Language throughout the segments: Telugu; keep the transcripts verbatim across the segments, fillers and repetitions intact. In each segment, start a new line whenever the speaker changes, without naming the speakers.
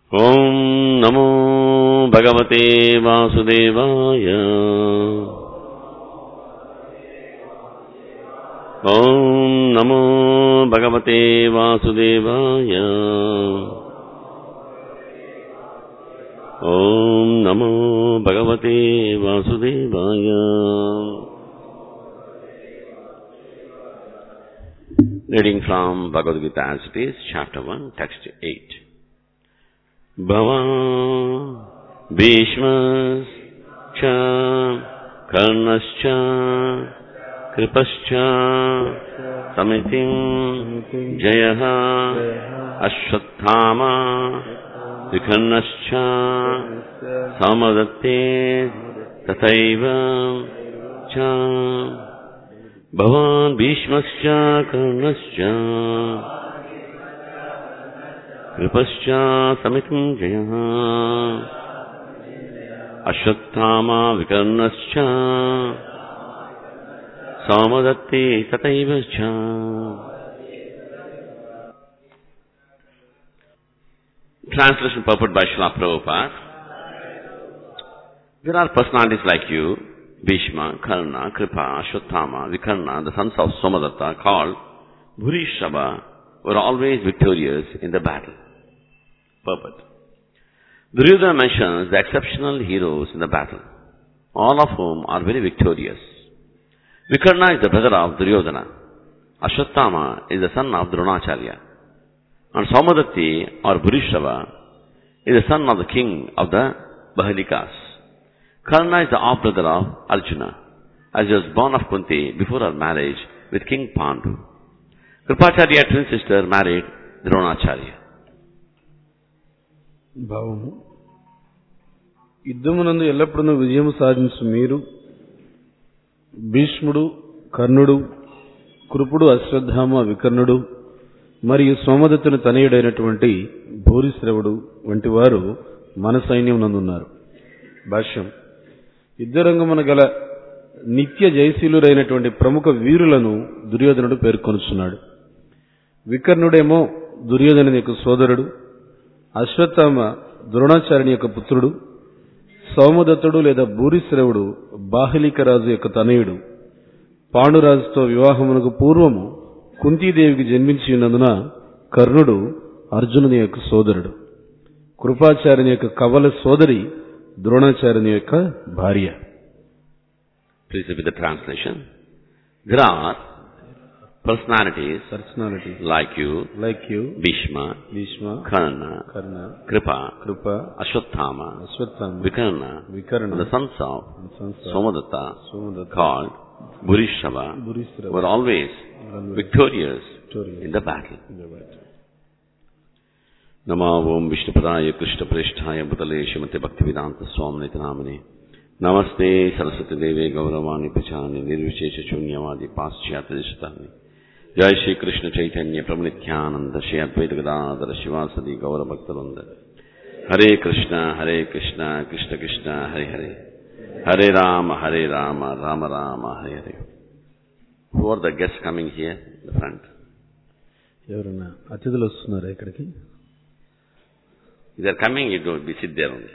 ఓం నమో భగవతే వాసుదేవాయ. ఓం నమో భగవతే వాసుదేవాయ. ఓం నమో భగవతే వాసుదేవాయ. Reading from Bhagavad Gita as it is, chapter one, text eight. Bhava Bhishmascha Karnascha Kripascha Samitim Jayaha Ashwathama Vikarnascha Samadatte Tathaiva Cha. Bhavan Bhishmascha Karnascha Kripascha Samitim Jayaha Ashwathama Vikarnascha Samadatte Tathaiva Cha. Translation purport by Srila Prabhupada. There are personalities like you, Bhishma, Karna, Kripa, Ashwathama, Vikarna, the sons of Somadatta, called Bhurishrava, were always victorious in the battle. Purport. Duryodhana mentions the exceptional heroes in the battle, all of whom are very victorious. Vikarna is the brother of Duryodhana. Ashwathama is the son of Dronacharya. And Somadatti or Bhurishrava is the son of the king of the Bahalikas. Karna is the half-brother of Arjuna, as he was born of Kunti before her marriage with King Pandu. Kripacharya, twin sister, married Dronacharya.
భావము యుద్ధమునందు ఎల్లప్పుడూ విజయం సాధించు మీరు భీష్ముడు, కర్ణుడు, కృపుడు, అశ్వత్థామ, వికర్ణుడు మరియు సోమదత్తుని తనయుడైనటువంటి భూరిశ్రవుడు వంటి వారు మన సైన్యమునందున్నారు. భాష్యం. యుద్ధరంగమున గల నిత్య జయశీలురైనటువంటి ప్రముఖ వీరులను దుర్యోధనుడు పేర్కొనుచున్నాడు. వికర్ణుడేమో దుర్యోధనుని యొక్క సోదరుడు, అశ్వత్థామ ద్రోణాచార్యుని యొక్క పుత్రుడు, సౌమదత్తుడు లేదా భూరిశ్రవుడు బాహలికరాజు యొక్క తనయుడు. పాండురాజుతో వివాహమునకు పూర్వము కుంతీదేవికి జన్మించి ఉన్నందున కర్ణుడు అర్జునుని యొక్క సోదరుడు. కృపాచార్యుని యొక్క కవల సోదరి ద్రోణాచార్యుని యొక్క భార్య.
Please repeat the translation. There are personalities,
personalities
like you,
like you,
Bhishma,
Bhishma,
Karna,
Karna,
Kripa,
Kripa,
Ashwathama,
Ashwathama,
Vikarna,
Vikarna,
the sons of
sons of
Somadatta,
Somadatta,
called Bhurishrava,
Bhurishrava,
were always
always
victorious,
victorious
in the battle.
in the battle.
Nama Om Vishnupadaya Krishna Preshthaya Bhutale Srimate Bhaktivedanta Swamini Namane Namaste Saraswati Deve Gauravani Pachani Nirvishesha Shunyavadi Paschyata Dishtani Jai Shri Krishna Chaitanya Pramanityananda Shri Advaita Gadadhara Shivasadi Gaura Bhaktaranda Hare Krishna Hare Krishna Krishna Krishna Hare Hare Hare Rama Hare Rama Rama Rama Hare Hare. Who are the guests coming here in the front?
ఎవరన్నా అతిథులు వస్తున్నారా ఇక్కడికి?
If they are coming, you don't, we sit there only.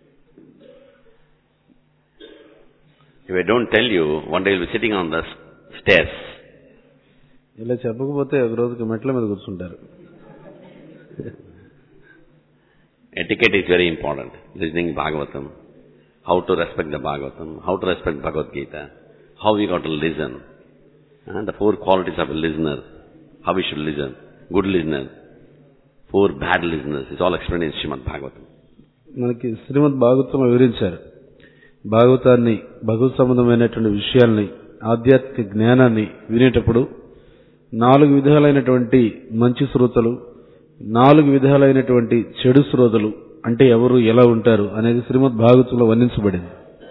If I don't tell you, one day you'll be sitting on the stairs.
ఇలా చెప్పకపోతే ఒక రోజుకి మెట్ల మీద కూర్చుంటారు.
Etiquette is very important. Listening Bhagavatam, how to respect the Bhagavatam, how to respect Bhagavad Gita, how we got to listen, and the four qualities of a listener, how we should listen, good listener, four bad listeners, it's all explained in Srimad Bhagavatam.
మనకి శ్రీమద్ భాగవతం వివరించారు. భాగవతాన్ని, భగవత్ సంబంధమైనటువంటి విషయాల్ని, ఆధ్యాత్మిక జ్ఞానాన్ని వినేటప్పుడు నాలుగు విధాలైనటువంటి మంచి శ్రోతలు, నాలుగు విధాలైనటువంటి చెడు శ్రోతలు అంటే ఎవరు, ఎలా ఉంటారు అనేది శ్రీమద్ భాగవతంలో వర్ణించబడింది.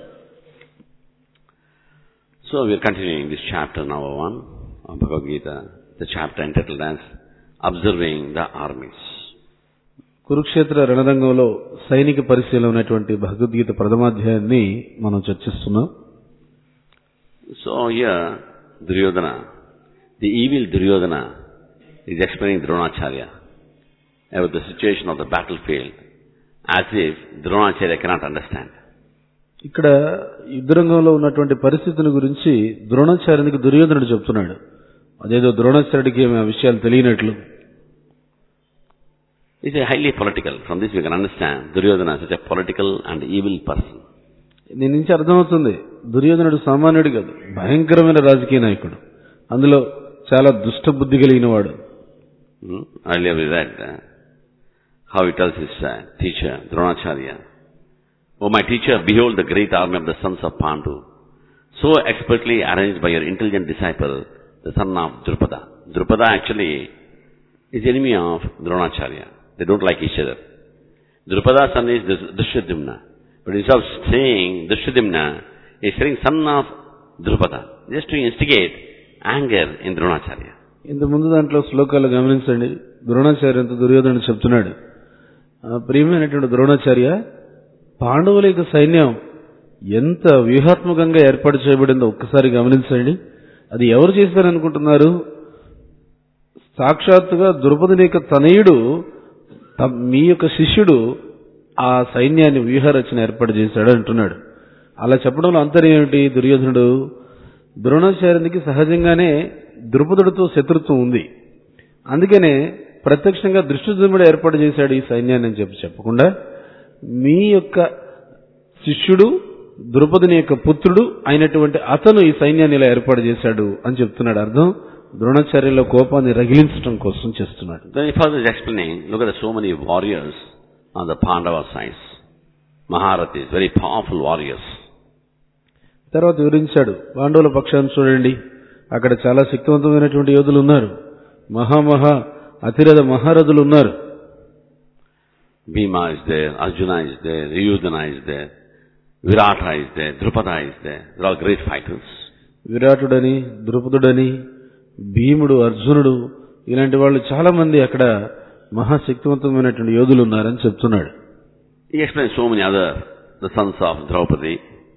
So we are continuing this chapter number one of Bhagavad Gita, the chapter entitled as Observing the Armies.
Kurukshetra రణరంగంలో సైనిక పరిశీలన ఉన్నటువంటి భగవద్గీత ప్రథమాధ్యాయాన్ని మనం చర్చిస్తున్నాం.
So here Duryodhana, the evil Duryodhana, is explaining Dronacharya about the situation of the battlefield as if Dronacharya cannot understand.
ఇక్కడ యుద్ధరంగంలో ఉన్నటువంటి పరిస్థితిని గురించి ద్రోణాచార్యునికి దుర్యోధనుడు చెప్తున్నాడు. అదేదో ద్రోణాచార్యుడికి ఏమి ఆ విషయాలు తెలియనట్లు.
It's a highly political. From this we can understand Duryodhana is such a political and evil person.
దీని నుంచి అర్థమవుతుంది దుర్యోధనుడు సామాన్యుడు కాదు, భయంకరమైన రాజకీయ నాయకుడు, అందులో చాలా దుష్ట బుద్ధి కలిగిన వాడు.
Hmm? Earlier we read uh, how he tells his uh, teacher Dronacharya, "Oh my teacher, behold the great army of the sons of Pandu, so expertly arranged by your intelligent disciple, the son of Drupada." Drupada actually is enemy of Dronacharya. They don't like each other. Drupada's son is Drishyadimna. But instead of saying Drishyadimna, he is saying son of Drupada, just to instigate anger in Dronacharya.
ఇంత ముందు దాంట్లో శ్లోకాలు గమనించండి. ద్రోణాచార్యంతో దుర్యోధనుడు చెప్తున్నాడు, ప్రియమైనటువంటి ద్రోణాచార్య, పాండవుల యొక్క సైన్యం ఎంత వ్యూహాత్మకంగా ఏర్పాటు చేయబడిందో ఒక్కసారి గమనించండి. అది ఎవరు చేశారనుకుంటున్నారు? సాక్షాత్తుగా ద్రుపదుని యొక్క తనయుడు, మీ యొక్క శిష్యుడు ఆ సైన్యాన్ని వ్యూహరచన ఏర్పాటు చేశాడు అంటున్నాడు. అలా చెప్పడంలో అంతర్యం ఏమిటి? దుర్యోధనుడు ద్రోణాచార్యునికి సహజంగానే ద్రుపదుడితో శత్రుత్వం ఉంది, అందుకనే ప్రత్యక్షంగా దృష్టిద్యుమ్నుడు ఏర్పాటు చేశాడు ఈ సైన్యాన్ని అని చెప్పి చెప్పకుండా, మీ యొక్క శిష్యుడు ద్రుపదుని యొక్క పుత్రుడు అయినటువంటి అతను ఈ సైన్యాన్ని ఇలా ఏర్పాటు చేశాడు అని చెప్తున్నాడు. అర్థం ద్రోణాచార్యుల కోపాన్ని రగిలించడం కోసం చేస్తున్నాడు.
Then he further is explaining, look at the so many warriors on the Pandava side. Maharathis, very powerful warriors.
తర్వాత వివరించాడు, పాండవుల పక్షాన్ని చూడండి, అక్కడ చాలా శక్తివంతమైనటువంటి యోధులు ఉన్నారు, మహామహా అతిరథ మహారథులు ఉన్నారు.
Bhima is there, Arjuna is there, Yudhana is there, Virata is there, Drupada is there. They're all great fighters.
విరాటుడని, ద్రుపదుడని, భీముడు, అర్జునుడు, ఇలాంటి వాళ్ళు చాలా మంది అక్కడ మహాశక్తివంతమైనటువంటి యోధులు ఉన్నారని చెప్తున్నాడు.
He explains so many other, the sons of Draupadi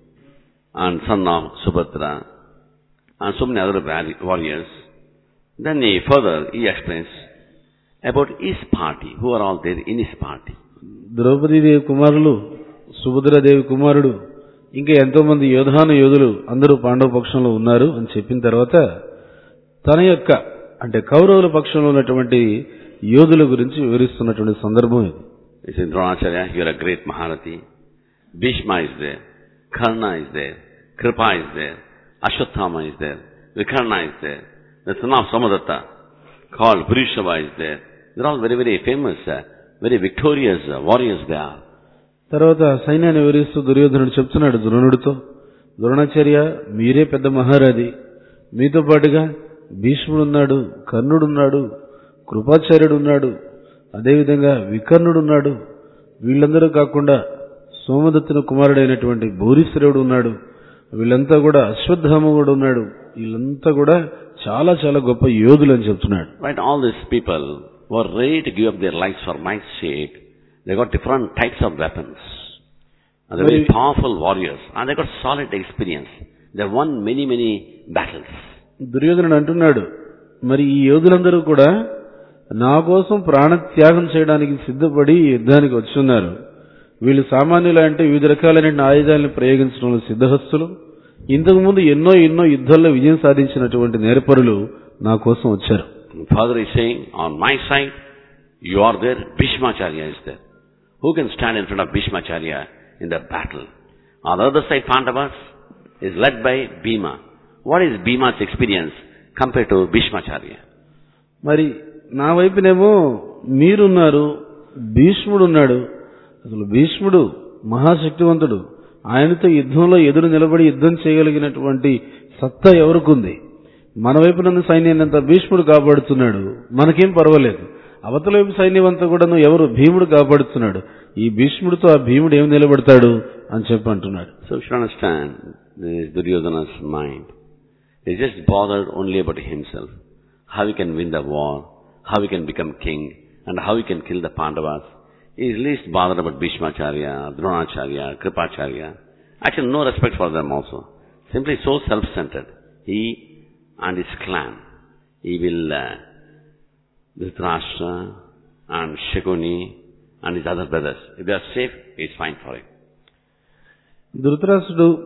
and son of Subhadra and so many other warriors. Then he further he explains about his party, who are all there in his party.
Draupadi Devi కుమారులు, సుభద్రాదేవి కుమారుడు, ఇంకా ఎంతో మంది యోధాను యోధులు అందరూ పాండవ పక్షంలో ఉన్నారు అని చెప్పిన తర్వాత తన యొక్క అంటే కౌరవుల పక్షంలో ఉన్నటువంటి యోధుల గురించి వివరిస్తున్నటువంటి సందర్భం ఇది.
He says, Dronacharya, you are a great Maharathi. Bhishma is there, Karna is there, Kripa is there, Ashwatthama is there, Vikarna is there, the son of Samadatta called Bhurishrava is there. They are all very, very famous, uh, very victorious uh, warriors they are.
తర్వాత సైన్యాన్ని వివరిస్తూ దుర్యోధనుడు చెప్తున్నాడు ద్రోణుడితో, ద్రోణాచార్య మీరే పెద్ద మహారాజి, మీతో పాటుగా భీష్ముడున్నాడు, కర్ణుడున్నాడు, కృపాచార్యుడున్నాడు, అదేవిధంగా వికర్ణుడున్నాడు, వీళ్ళందరూ కాకుండా సోమదత్తుని కుమారుడైనటువంటి భూరిశ్రవుడు ఉన్నాడు, వీళ్ళంతా కూడా అశ్వత్థామ కూడా ఉన్నాడు, వీళ్ళంతా కూడా చాలా చాలా గొప్ప యోధులు అని చెప్తున్నాడు.
Right, all these people were ready to give up their lives for my sake. They got different types of weapons. And they're very powerful warriors. And they got solid experience. They won many, many battles.
దుర్యోధనుడు అంటున్నాడు, మరి ఈ యోధులందరూ కూడా నా కోసం ప్రాణత్యాగం చేయడానికి సిద్ధపడి యుద్ధానికి వచ్చున్నారు. వీళ్ళు సామాన్యులు అంటే వివిధ రకాలైన ఆయుధాలను ప్రయోగించడంలో సిద్ధహస్తులు, ఇంతకుముందు ఎన్నో ఎన్నో యుద్ధాల్లో విజయం సాధించినటువంటి నేర్పరులు నా కోసం వచ్చారు.
Father is saying, on my side, you are there, Bhishmacharya is there. Who can stand in front of Bhishmacharya in the battle? On the other side, Pandavas is led by Bhima. What is Bhima's experience compared to Bhishmacharya?
మరి నా వైపునేమో మీరున్నారు, భీష్ముడు ఉన్నాడు. అసలు భీష్ముడు మహాశక్తివంతుడు, ఆయనతో యుద్ధంలో ఎదురు నిలబడి యుద్ధం చేయగలిగినటువంటి సత్తా ఎవరికుంది? మన వైపున సైన్యాన్ని అంతా భీష్ముడు కాపాడుతున్నాడు, మనకేం పర్వాలేదు. అవతల వైపు సైన్యం అంతా కూడా ఎవరు? భీముడు కాపాడుతున్నాడు. ఈ భీష్ముడితో ఆ భీముడు ఏమి నిలబడతాడు అని చెప్పి అంటున్నాడు.
So you should understand, this is Duryodhana's mind. He is just bothered only about himself. How he can win the war, how he can become king, and how he can kill the Pandavas. He is least bothered about Bhishmacharya, Dronacharya, Kripacharya. Actually, no respect for them also. Simply so self-centered. He and his clan. He will, uh, Dhritarashtra and Shakuni and his other brothers. If they are safe, it's fine for him.
ధృతరాష్ట్రుడు,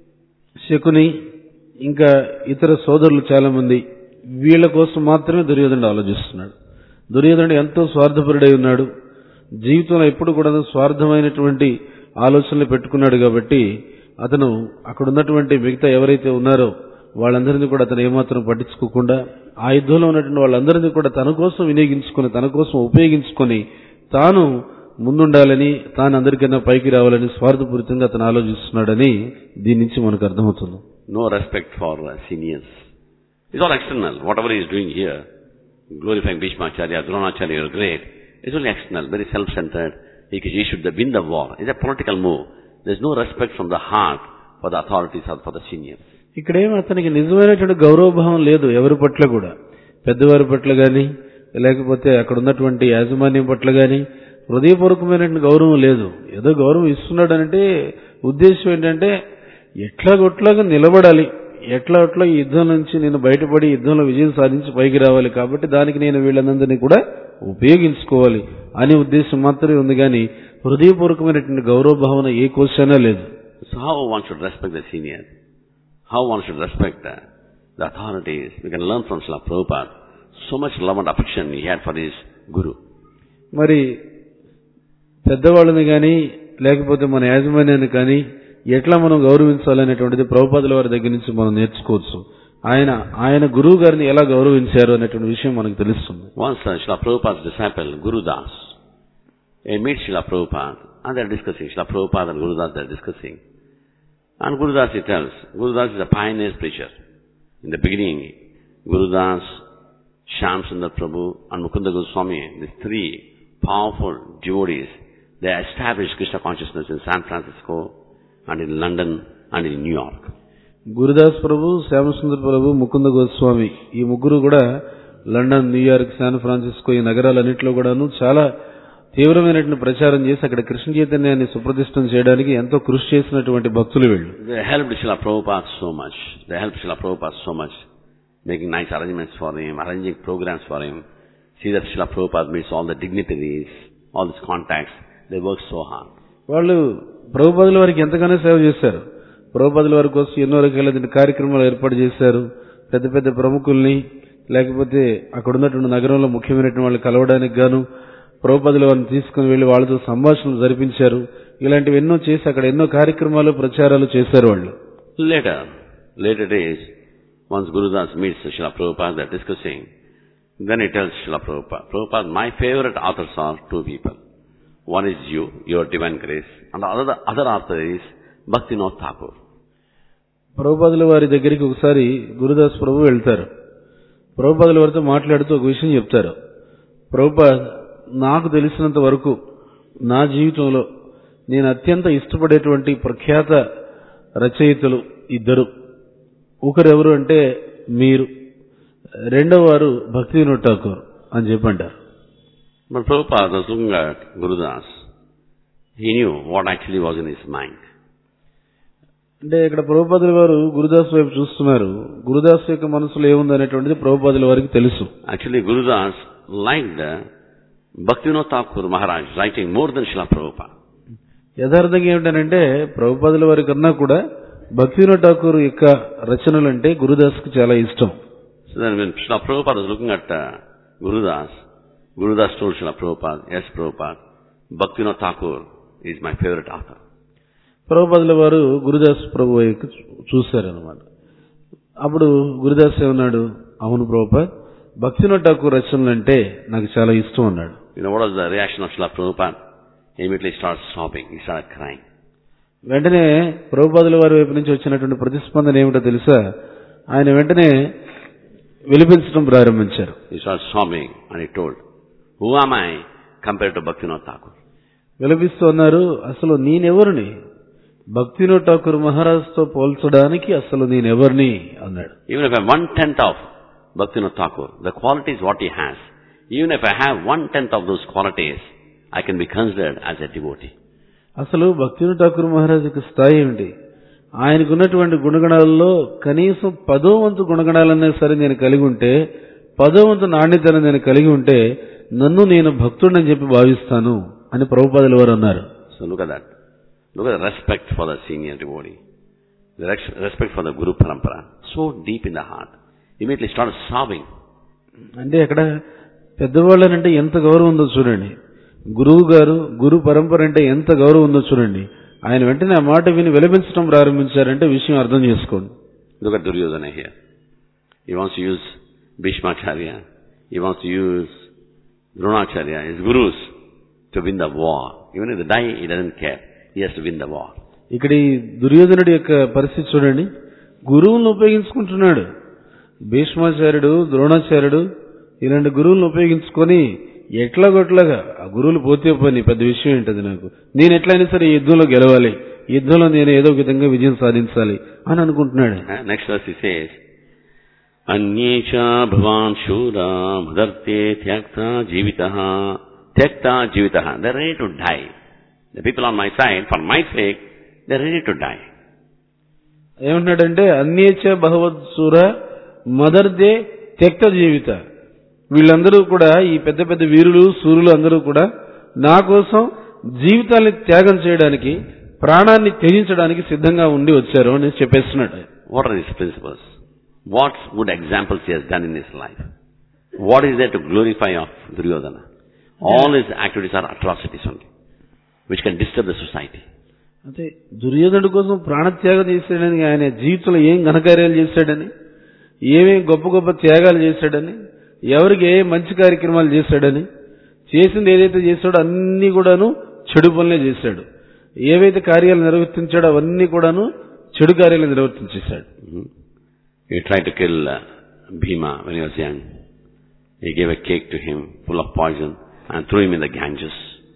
శకుని, ఇంకా ఇతర సోదరులు చాలా మంది, వీళ్ళ కోసం మాత్రమే దుర్యోధనుడు ఆలోచిస్తున్నాడు. దుర్యోధనుడు ఎంతో స్వార్థపరుడై ఉన్నాడు. జీవితంలో ఎప్పుడు కూడా స్వార్థమైనటువంటి ఆలోచనలు పెట్టుకున్నాడు కాబట్టి అతను అక్కడ ఉన్నటువంటి మిగతా ఎవరైతే ఉన్నారో వాళ్ళందరినీ కూడా అతను ఏమాత్రం పట్టించుకోకుండా ఆ యుద్ధంలో ఉన్నటువంటి వాళ్ళందరినీ కూడా తన కోసం వినియోగించుకొని, తన కోసం ఉపయోగించుకొని తాను ముందుండాలని, తాను అందరికన్నా పైకి రావాలని స్వార్థపూరితంగా అతను ఆలోచిస్తున్నాడని దీని నుంచి మనకు అర్థమవుతుంది.
No respect for uh, seniors. It's all external. Whatever he is doing here, glorifying Bhishmacharya, Dronacharya, you're great. It's only external, very self-centered. He, he should win the war. It's a political move. There's no respect from the heart for the authorities or for the seniors.
ఇక్కడేమో అతనికి నిజమైనటువంటి గౌరవభావం లేదు ఎవరి పట్ల కూడా. పెద్దవారి పట్ల గాని, లేకపోతే అక్కడ ఉన్నటువంటి యాజమాన్యం పట్ల గాని హృదయపూర్వకమైనటువంటి గౌరవం లేదు. ఏదో గౌరవం ఇస్తున్నాడు అంటే ఉద్దేశం ఏంటంటే ఎట్లా కొట్లాగా నిలబడాలి, ఎట్లా అట్లా ఈ యుద్ధం నుంచి నేను బయటపడి యుద్ధంలో విజయం సాధించి పైకి రావాలి, కాబట్టి దానికి నేను వీళ్ళందరినీ కూడా ఉపయోగించుకోవాలి అనే ఉద్దేశం మాత్రమే ఉంది కానీ హృదయపూర్వకమైనటువంటి గౌరవ భావన ఏ కోశానా లేదు.
So how one should respect the seniors? How one should respect the, the authorities? We can learn from Srila Prabhupada. So much love and affection he had for his guru.
మరి పెద్దవాళ్ళని కానీ లేకపోతే మన యాజమాన్యాన్ని కానీ ఎట్లా మనం గౌరవించాలనేటువంటిది ప్రభుపాదుల వారి దగ్గర నుంచి మనం నేర్చుకోవచ్చు. ఆయన ఆయన గురువు గారిని ఎలా గౌరవించారు అనేటువంటి విషయం మనకు తెలుస్తుంది.
Once uh, Srila Prabhupada's disciple Guru Das, he meets Srila Prabhupada and they are discussing. Srila Prabhupada and Guru Das, they are discussing. And Guru Das, he tells, Guru Das is a pioneer preacher. In the beginning, Guru Das, Shyam Sundar Prabhu and Mukunda Goswami, these three powerful devotees, they established Krishna consciousness in San Francisco and in London and in New York.
Gurudas ప్రభు, శ్యామసుందర్ ప్రభు, ముకుంద గోస్వామి ఈ ముగ్గురు కూడా లండన్, న్యూయార్క్, శాన్ ఫ్రాన్సిస్కో ఈ నగరాలన్నింటిలో కూడాను చాలా తీవ్రమైనటువంటి ప్రచారం చేసి అక్కడ కృష్ణ చైతన్యాన్ని సుప్రతిష్టం చేయడానికి ఎంతో కృషి చేసినటువంటి భక్తులు వీళ్ళు.
They helped Srila Prabhupada so much. They helped Srila Prabhupada so much, making nice arrangements for him, arranging programs for him. See that Srila Prabhupada meets all the dignitaries, all these contacts. They work so hard. వాళ్ళు ప్రభుపాదుల వారికి ఎంతగానో సేవ చేశారు. ప్రభుపాదుల వారి కోసం ఎన్నో రకాల కార్యక్రమాలు ఏర్పాటు చేశారు. పెద్ద పెద్ద ప్రముఖుల్ని లేకపోతే అక్కడ ఉన్నటువంటి నగరంలో ముఖ్యమైనటువంటి వాళ్ళు కలవడానికి గాను ప్రభుపాదుల వారిని తీసుకుని వెళ్లి వాళ్ళతో సంభాషణలు జరిపించారు. ఇలాంటివి ఎన్నో చేసి అక్కడ ఎన్నో కార్యక్రమాలు ప్రచారాలు చేశారు వాళ్ళు. Later, later days, once Guru Das meets Srila Prabhupada, they are discussing. Then he tells Srila Prabhupada, Prabhupada, my favorite authors are two people. One is you, your divine grace, and the other, other author is Bhaktivinoda Thakur.
ప్రభుపాదుల వారి దగ్గరికి ఒకసారి గురుదాస్ ప్రభు వెళ్తారు. ప్రభుపాదుల వారితో మాట్లాడుతూ ఒక విషయం చెప్తారు. ప్రభుపాద్, నాకు తెలిసినంత వరకు నా జీవితంలో నేను అత్యంత ఇష్టపడేటువంటి ప్రఖ్యాత రచయితలు ఇద్దరు. ఒకరెవరు అంటే మీరు, రెండవ వారు భక్తివినోద్ ఠాకూర్ అని చెప్పంటారు.
But Prabhupada was looking at Guru Das. He knew what actually was in his mind.
అంటే ఇక్కడ ప్రభుపాదుల వారు గురుదాస్ వైపు చూస్తున్నారు. గురుదాస్ యొక్క మనసులో ఏముంది అనేటువంటిది ప్రభుపాదుల వారికి తెలుసు.
Actually, Guru Das liked Bhaktivinoda Thakur Maharaj writing more than Srila Prabhupada.
యథార్థంగా ఏమిటనంటే ప్రభుపాదుల వారి కన్నా కూడా భక్తివినోద్ ఠాకూర్ యొక్క రచనలు అంటే గురుదాస్ కు చాలా ఇష్టం.
So then when Srila Prabhupada was looking at uh, Guru Das, Guru Das told Srila Prabhupada, yes Prabhupada, Bhaktivinoda Thakur is my favorite author.
ప్రభుపాదుల వారు గురుదాస్ ప్రభు వైపు చూశారనమాట. అప్పుడు గురుదాస్ ఏమన్నాడు, అవును ప్రభుపాద్, భక్తివినోద్ ఠాకూర్ రచనలు అంటే నాకు చాలా ఇష్టం అన్నాడు.
You know what was the reaction of Srila Prabhupada? He immediately started sobbing. He started crying.
వెంటనే ప్రభుపాదుల వారి వైపు నుంచి వచ్చినటువంటి ప్రతిస్పందన ఏమిటో తెలుసా? ఆయన వెంటనే విలిపించడం ప్రారంభించారు.
He started sobbing and he told, who am I compared to Bhaktivinoda Thakur?
విలపిస్తూ అన్నారు, అసలు నేనెవరిని భక్తివినోద్ ఠాకూర్ మహారాజ్తో పోల్చడానికి అసలు నేనెవరిని అన్నాడు.
Even if I have one tenth of Bhaktivinoda Thakur, the qualities what he has, even if I have one tenth of those qualities, I can be considered as a devotee.
అసలు భక్తివినోద్ ఠాకూర్ మహారాజ్ యొక్క స్థాయి ఏమిటి? ఆయనకున్నటువంటి గుణగణాలలో కనీసం పదో వంతు గుణగణాలన్నా సరే నేను కలిగి ఉంటే, పదో వంతు నాణ్యతను నేను కలిగి ఉంటే నన్ను నేను భక్తుడని చెప్పి భావిస్తాను అని ప్రభుపాదుల వారు అన్నారు.
So look at that. Look at the respect for the senior devotee. The res- respect for the Guru Parampara. So deep in the heart. Immediately started sobbing.
అంటే అక్కడ పెద్దవాళ్ళనంటే ఎంత గౌరవం ఉందో చూడండి. గురువు గారు, గురు పరంపర అంటే ఎంత గౌరవం ఉందో చూడండి. ఆయన వెంటనే ఆ మాట విని విలపించడం ప్రారంభించారంటే విషయం అర్థం చేసుకోండి.
Look at Duryodhana here. He wants to use Bhishmacharya. He wants to use Dronacharya, his gurus, to win the war. Even if they die, he doesn't care. He has to win the war.
ఇక్కడ ఈ దుర్యోధనుడి యొక్క పరిస్థితి చూడండి. గురువులను ఉపయోగించుకుంటున్నాడు. భీష్మాచార్యుడు, ద్రోణాచార్యుడు ఇలాంటి గురువులను ఉపయోగించుకొని ఎట్లాగొట్లాగా ఆ గురువులు పోతే పని పెద్ద విషయం ఏంటది నాకు. నేను ఎట్లయినా సరే ఈ యుద్ధంలో గెలవాలి, ఈ యుద్ధంలో నేను ఏదో ఒక విధంగా విజయం సాధించాలి అని అనుకుంటున్నాడు.
నెక్స్ట్ వర్స్ he says, అన్యేచ భవాన్ శూరా మదర్తే త్యక్త జీవితః త్యక్త జీవితః. They are ready to die. The people on my side, for my sake, they are ready to die.
ఏమంటున్నాడంటే అన్యేచ భగవత్సూర మదర్దే త్యక్త జీవిత. వీళ్ళందరూ కూడా ఈ పెద్ద పెద్ద వీరులు సూర్యులు అందరూ కూడా నా కోసం జీవితాన్ని త్యాగం చేయడానికి, ప్రాణాన్ని త్యజించడానికి సిద్ధంగా ఉండి వచ్చారు అని చెప్పేస్తున్నాడు.
What are his principles? What good examples he has done in his life? What is there to glorify of Duryodhana? All his activities are atrocities only, which can disturb the society.
అంటే దుర్యోధనుడి కోసం ప్రాణత్యాగం చేశాడని, ఆయన జీవితంలో ఏం ఘనకార్యాలు చేశాడని, ఏమేం గొప్ప గొప్ప త్యాగాలు చేశాడని, ఎవరికి ఏ మంచి కార్యక్రమాలు చేశాడని, చేసింది ఏదైతే చేశాడో అన్ని కూడాను చెడు పనులే చేశాడు. ఏవైతే కార్యాలు నిర్వర్తించాడో అవన్నీ కూడాను చెడు కార్యాలు నిర్వర్తించేశాడు.
He tried to kill uh, Bhima when he was young. He gave a cake to him full of poison and threw him in the Ganges.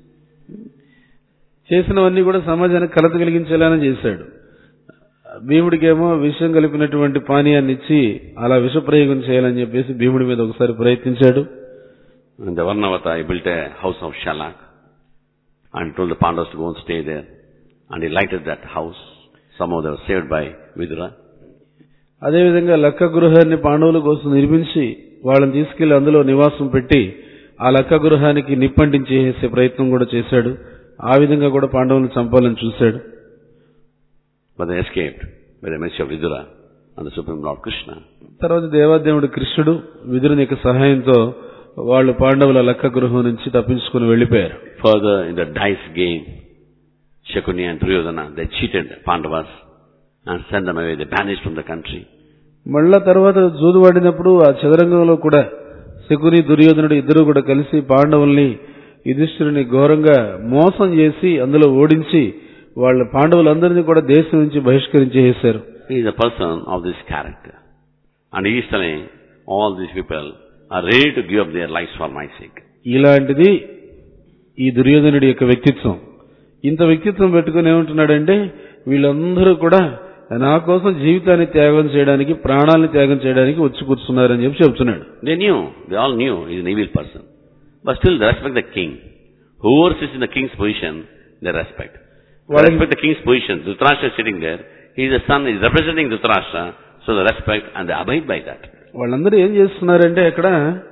చేసినవన్నీ కూడా సమాజానికి కలత కలిగించేలానే చేశాడు. భీముడికేమో విషం కలిపినటువంటి పానీయాన్ని ఇచ్చి అలా విషప్రయోగం చేయాలని చెప్పేసి భీముడి మీద ఒకసారి ప్రయత్నించాడు.
And the Varnavata, he built a house of Shalak and told the Pandavas to go and stay there. And he lighted that house. Somehow they were saved by Vidura.
అదేవిధంగా లక్క గృహాన్ని పాండవుల కోసం నిర్మించి వాళ్ళని తీసుకెళ్లి అందులో నివాసం పెట్టి ఆ లక్క గృహానికి నిప్పంటించేసే ప్రయత్నం కూడా చేశాడు. ఆ విధంగా కూడా పాండవులను చంపాలని చూశాడు.
But they escaped by the mercy of Vidura and the Supreme Lord Krishna.
తర్వాత దేవాదేవుడు కృష్ణుడు విదురుని యొక్క సహాయంతో వాళ్ళు పాండవుల లక్క గృహం నుంచి తప్పించుకుని వెళ్లిపోయారు.
Further in the dice game, Shakuni and Duryodhana, they cheated Pandavas and sent them away. They banished from the country.
మళ్ళా తర్వాత జూదు వాడినప్పుడు ఆ చదరంగంలో కూడా శకుని దుర్యోధనుడు ఇద్దరు కూడా కలిసి పాండవుల్ని యుధిష్ఠిరుని ఘోరంగా మోసం చేసి అందులో ఓడించి వాళ్ళ పాండవులందరినీ కూడా దేశం నుంచి బహిష్కరించేశారు.
He is a person of this character. And he is telling all these people are ready to give up their lives for my sake.
ఇలాంటిది ఈ దుర్యోధనుడి యొక్క వ్యక్తిత్వం. ఇంత వ్యక్తిత్వం పెట్టుకుని ఏమంటున్నాడంటే వీళ్ళందరూ కూడా నా కోసం జీవితాన్ని త్యాగం చేయడానికి, ప్రాణాలను త్యాగం చేయడానికి వచ్చి కూర్చున్నారని చెప్పి చెప్తున్నాడు.
They knew, they all knew he is an evil person. But still they respect the king. Whoever sits in the king's position, they respect. They respect the king's position. Dhritarashtra is sitting there. He is the son, he is representing Dhritarashtra, so they respect and they abide by that.
వాళ్ళందరూ ఏం చేస్తున్నారంటే అక్కడ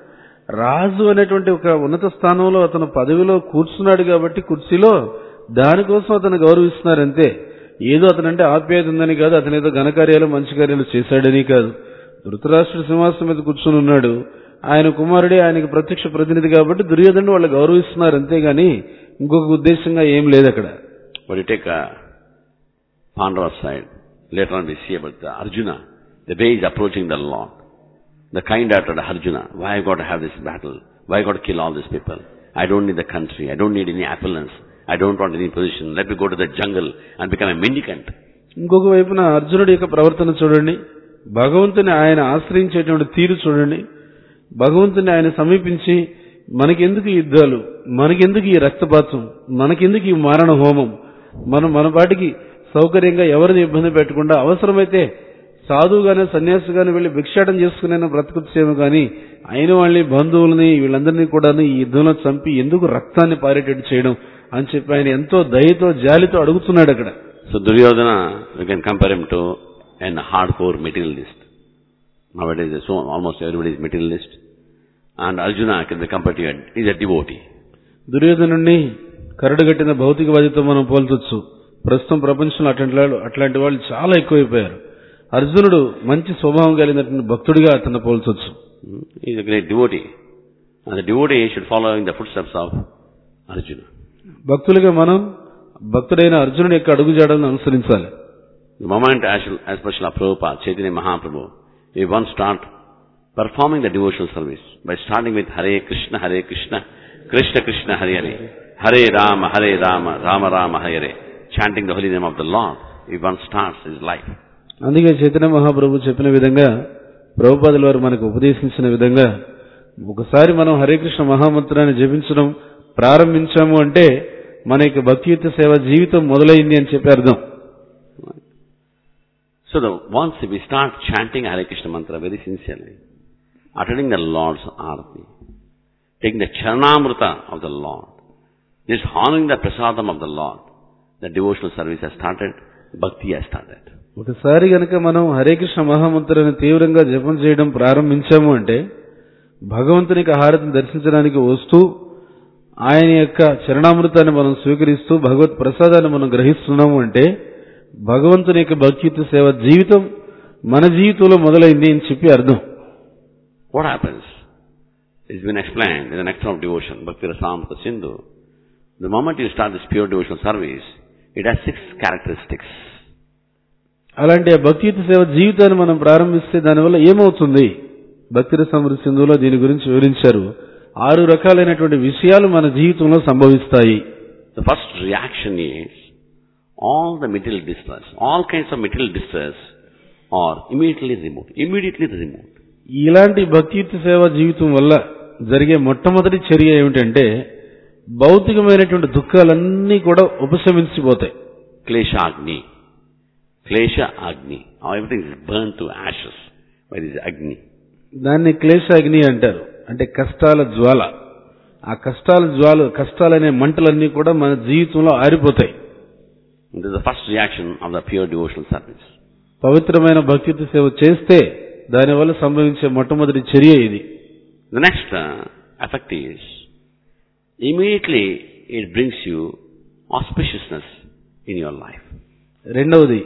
రాజు అనేటువంటి ఒక ఉన్నత స్థానంలో అతను పదవిలో కూర్చున్నాడు కాబట్టి కుర్చీలో దానికోసం అతను గౌరవిస్తున్నారంతే. ఏదో అతనంటే ఆప్యాయత ఉందని కాదు, అతను ఏదో ఘనకార్యాలు మంచి కార్యాలు చేశాడని కాదు. ధృతరాష్ట్రుడు సింహాసనం మీద కూర్చుని ఉన్నాడు, ఆయన కుమారుడే ఆయనకు ప్రత్యక్ష ప్రతినిధి కాబట్టి దుర్యోధనుడు వాళ్ళు గౌరవిస్తున్నారు అంతేగాని ఇంకొక ఉద్దేశంగా ఏం లేదు అక్కడ.
But you take a Pandava side, later on we see about the Arjuna, the way he is approaching the Lord, the kind hearted Arjuna. Why I got to have this battle? Why I got to kill all these people? I don't need the country. I don't need any affluence. I don't want any position. Let me go to the jungle and become a mendicant.
ఇంకొక వైపున అర్జునుడి యొక్క ప్రవర్తన చూడండి, భగవంతుని ఆయన ఆశ్రయించేటువంటి తీరు చూడండి. భగవంతుని ఆయన సమీపించి మనకెందుకు యుద్ధాలు, మనకెందుకు ఈ రక్తపాతం, మనకెందుకు ఈ మారణ హోమం, మనం మన పాటికి సౌకర్యంగా ఎవరిని ఇబ్బంది పెట్టకుండా అవసరమైతే సాధువుగానే సన్యాసిగానే వెళ్లి భిక్షాటం చేసుకునే బ్రతకొచ్చేమో కానీ అయిన వాళ్ళని బంధువులని వీళ్ళందరినీ కూడా ఈ యుద్ధంలో చంపి ఎందుకు రక్తాన్ని పారేటట్టు చేయడం అని చెప్పి ఆయన ఎంతో దయతో జాలితో అడుగుతున్నాడు అక్కడ.
So Duryodhana, we can compare him to an hardcore materialist. Nowadays, so almost everybody is materialist. And Arjuna can be compared to a, is a devotee.
దుర్యోధనుడిని కరడుగట్టిన భౌతికవాదితో మనం పోల్చొచ్చు. ప్రస్తుతం ప్రపంచంలో అట్లాంటి వాళ్ళు అట్లాంటి వాళ్ళు చాలా ఎక్కువైపోయారు. అర్జునుడు మంచి స్వభావం కలిగినటువంటి భక్తుడిగా అతన్ని పోల్చొచ్చు.
He is a great devotee. And the devotee should follow in the footsteps of Arjuna.
భక్తులుగా మనం భక్తుడైన అర్జునుడి యొక్క అడుగుజాడలను అనుసరించాలి.
The moment as, as per Srila Prabhupada, Chaitanya Mahaprabhu, we once start performing the devotional service by starting with Hare Krishna, Hare Krishna, Krishna Krishna, Hare Hare, Hare Rama, Hare Rama, Rama Rama, Hare Hare, chanting the holy name of the Lord. He once starts his life.
అందుకే చైతన్య మహాప్రభు చెప్పిన విధంగా, ప్రభుపాదుల వారు మనకు ఉపదేశించిన విధంగా, ఒకసారి మనం హరే కృష్ణ మహామంత్రాన్ని జపించడం ప్రారంభించాము అంటే మన యొక్క భక్తియుత సేవ జీవితం మొదలైంది అని చెప్పి అర్థం.
So the, once we start chanting Hare Krishna mantra very sincerely, attending the Lord's Arati, taking the Charanamrita of the Lord, just honoring the prasadam of the Lord, the devotional service has started, bhakti has started.
ఒకసారి గనక మనం హరే కృష్ణ మహామంత్రాన్ని తీవ్రంగా జపం చేయడం ప్రారంభించాము అంటే, భగవంతునికి హారతిని దర్శించడానికి వస్తూ ఆయన యొక్క చరణామృతాన్ని మనం స్వీకరిస్తూ భగవత్ ప్రసాదాన్ని మనం గ్రహిస్తున్నాము అంటే భగవంతుని యొక్క భక్తియుత సేవ జీవితం మన జీవితంలో మొదలైంది అని చెప్పి అర్థం.
What happens? It's been explained in the nectar of devotion, Bhakti Rasamrita Sindhu. The moment you start this pure devotional service, it has six characteristics.
అలాంటి ఆ భక్తియుత సేవ జీవితాన్ని మనం ప్రారంభిస్తే దానివల్ల ఏమవుతుంది? భక్తి రసామృత సింధులో దీని గురించి వివరించారు. ఆరు రకాలైనటువంటి విషయాలు మన జీవితంలో సంభవిస్తాయి.
The first reaction is all the material distress, all kinds of material distress are immediately removed. Immediately removed.
ఇలాంటి భక్తియుత సేవ జీవితం వల్ల జరిగే మొట్టమొదటి చర్య ఏమిటంటే భౌతికమైనటువంటి దుఃఖాలన్నీ కూడా ఉపశమించిపోతాయి.
Kleshagni. Klesha Agni. Everything is burned to ashes by this Agni.
దాన్ని క్లేశాగ్ని అంటారు. అంటే కష్టాల జ్వాల. ఆ కష్టాల జ్వాల కష్టాలనే మంటలన్నీ కూడా మన జీవితంలో ఆరిపోతాయి.
This is the first reaction of the pure devotional service.
పవిత్రమైన భక్తియుత సేవ చేస్తే దానివల్ల సంభవించే మొట్టమొదటి చర్య ఇది.
The next uh, effect is immediately it brings you auspiciousness in your life.
రెండవది,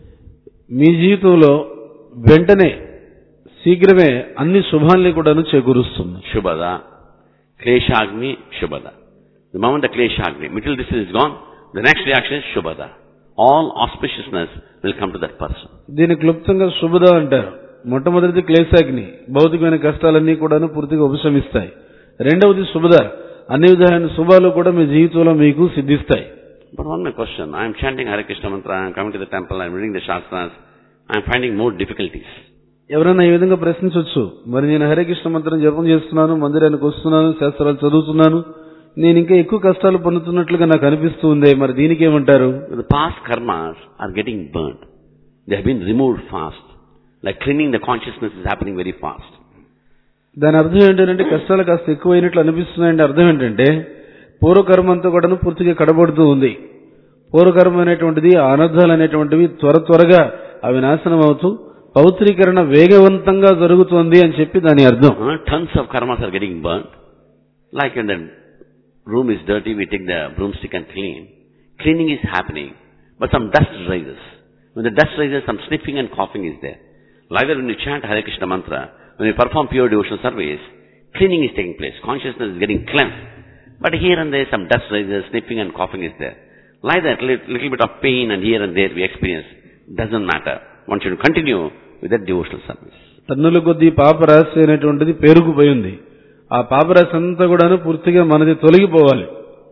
మీ జీవితంలో వెంటనే శీఘ్రమే అన్ని శుభాల్ని కూడాను చేకూరుస్తుంది.
Shubhada, Kleshagni, Shubhada. The moment the Kleshagni, material distress is gone, the next reaction is Shubhada. All auspiciousness will come to that person.
దీన్ని క్లుప్తంగా శుభద అంటారు. మొట్టమొదటిది క్లేశాగ్ని, భౌతికమైన కష్టాలన్నీ కూడాను పూర్తిగా ఉపశమిస్తాయి. రెండవది శుభద, అన్ని విధాలైన శుభాలు కూడా మీ జీవితంలో మీకు సిద్ధిస్తాయి.
But one more question, I am chanting Hare Krishna mantra, I am coming to the temple, I am reading the Shastras, I am finding more difficulties.
ఎవరైనా ఈ విధంగా ప్రశ్నించవచ్చు, మరి నేను హరే కృష్ణ మంత్రం జపం చేస్తున్నాను, మందిరానికి వస్తున్నాను, శాస్త్రాలు చదువుతున్నాను, నేను ఇంకా ఎక్కువ కష్టాలు పొందుతున్నట్లుగా నాకు అనిపిస్తూ ఉంది, మరి దీనికి ఏమంటారు?
The past karmas are getting burned. They have been removed fast. Like cleaning the consciousness is happening very fast.
దాని అర్థం ఏంటంటే కష్టాలు కాస్త ఎక్కువైనట్లు అనిపిస్తున్నాయంటే అర్థం ఏంటంటే పూర్వకర్మ అంతా కూడా పూర్తిగా కడబడుతూ ఉంది. పూర్వకర్మ అనేటువంటిది, అనర్థాలు అనేటువంటివి త్వర త్వరగా అవి నాశనం అవుతూ పవిత్రీకరణ వేగవంతంగా జరుగుతోంది అని చెప్పి దాని అర్థం.
Tons of karmas are getting burnt. Like when the room is dirty, we take the broomstick and clean. Cleaning is happening, but some dust rises. When the dust rises, some sniffing and coughing is there. Like that when you chant Hare Krishna mantra, when you perform pure devotional service, cleaning is taking place. Consciousness is getting cleansed. But here and there, some dust rises, sniffing and coughing is there. Like that, little, little bit of pain and here and there we experience. Doesn't matter. One should continue with that devotional service.
టన్నుల కొద్దీ పాపరాశి అనేటువంటిది పేరుకుపోయింది. ఆ పాపరాశి అంతా కూడాను పూర్తిగా మనది తొలగిపోవాలి.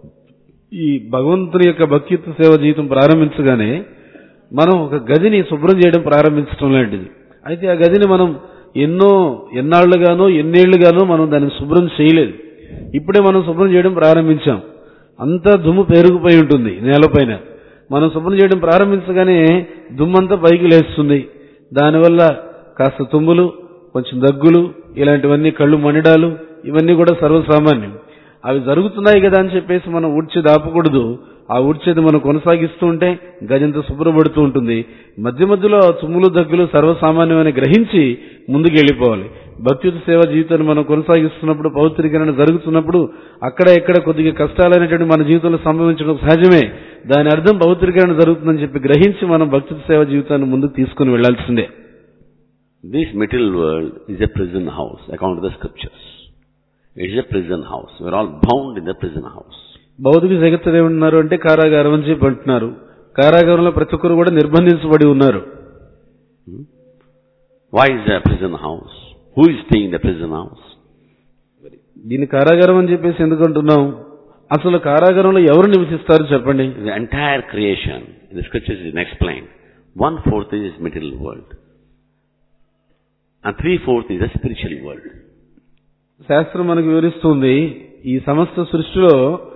ఈ భగవంతుని యొక్క భక్తియుత సేవ జీవితం ప్రారంభించగానే మనం ఒక గదిని శుభ్రం చేయడం ప్రారంభించడం లాంటిది. అయితే ఆ గదిని మనం ఎన్నో ఎన్నాళ్లుగానో ఎన్నేళ్లుగానో మనం దాన్ని శుభ్రం చేయలేదు. ఇప్పుడే మనం శుభ్రం చేయడం ప్రారంభించాం. అంతా దుమ్ము పేరుకుపోయి ఉంటుంది నేలపైన. మనం శుభ్రం చేయడం ప్రారంభించగానే దుమ్మంతా పైకి లేస్తుంది. దానివల్ల కాస్త తుమ్ములు, కొంచెం దగ్గులు, ఇలాంటివన్నీ కళ్ళు మండడాలు, ఇవన్నీ కూడా సర్వసామాన్యం. అవి జరుగుతున్నాయి కదా అని చెప్పేసి మనం ఊడ్చేది ఆపకూడదు. ఆ ఊడ్చేది మనం కొనసాగిస్తూ ఉంటే గజంత శుభ్రపడుతూ ఉంటుంది. మధ్య మధ్యలో తుమ్ములు దగ్గులు సర్వసామాన్యమని గ్రహించి ముందుకు వెళ్ళిపోవాలి. భక్తియుత సేవా జీవితాన్ని మనం కొనసాగిస్తున్నప్పుడు, పవిత్రీకరణ జరుగుతున్నప్పుడు అక్కడ ఇక్కడ కొద్దిగా కష్టాలైనటువంటి మన జీవితంలో సంభవించడం సహజమే. దాని అర్థం పవిత్రీకరణ జరుగుతుందని చెప్పి గ్రహించి మనం భక్తియుత సేవా జీవితాన్ని ముందుకు తీసుకుని వెళ్లాల్సిందే.
This material world is a prison house, according to the scriptures. It is a prison house. We are all bound in the prison house.
భౌతిక జగత్తు ఏమన్నారు అంటే కారాగారం అని చెప్పి అంటున్నారు. కారాగారంలో ప్రతి ఒక్కరు కూడా నిర్బంధించబడి ఉన్నారు.
Why is there a prison house? Who is staying in the prison house?
దీన్ని కారాగారం అని చెప్పేసి ఎందుకు అంటున్నాం? అసలు కారాగారంలో ఎవరు నివసిస్తారు చెప్పండి?
The entire creation in the scriptures is explained. One fourth is material world, and three fourth is the spiritual world.
శాస్త్రం మనకు వివరిస్తుంది ఈ సమస్త సృష్టిలో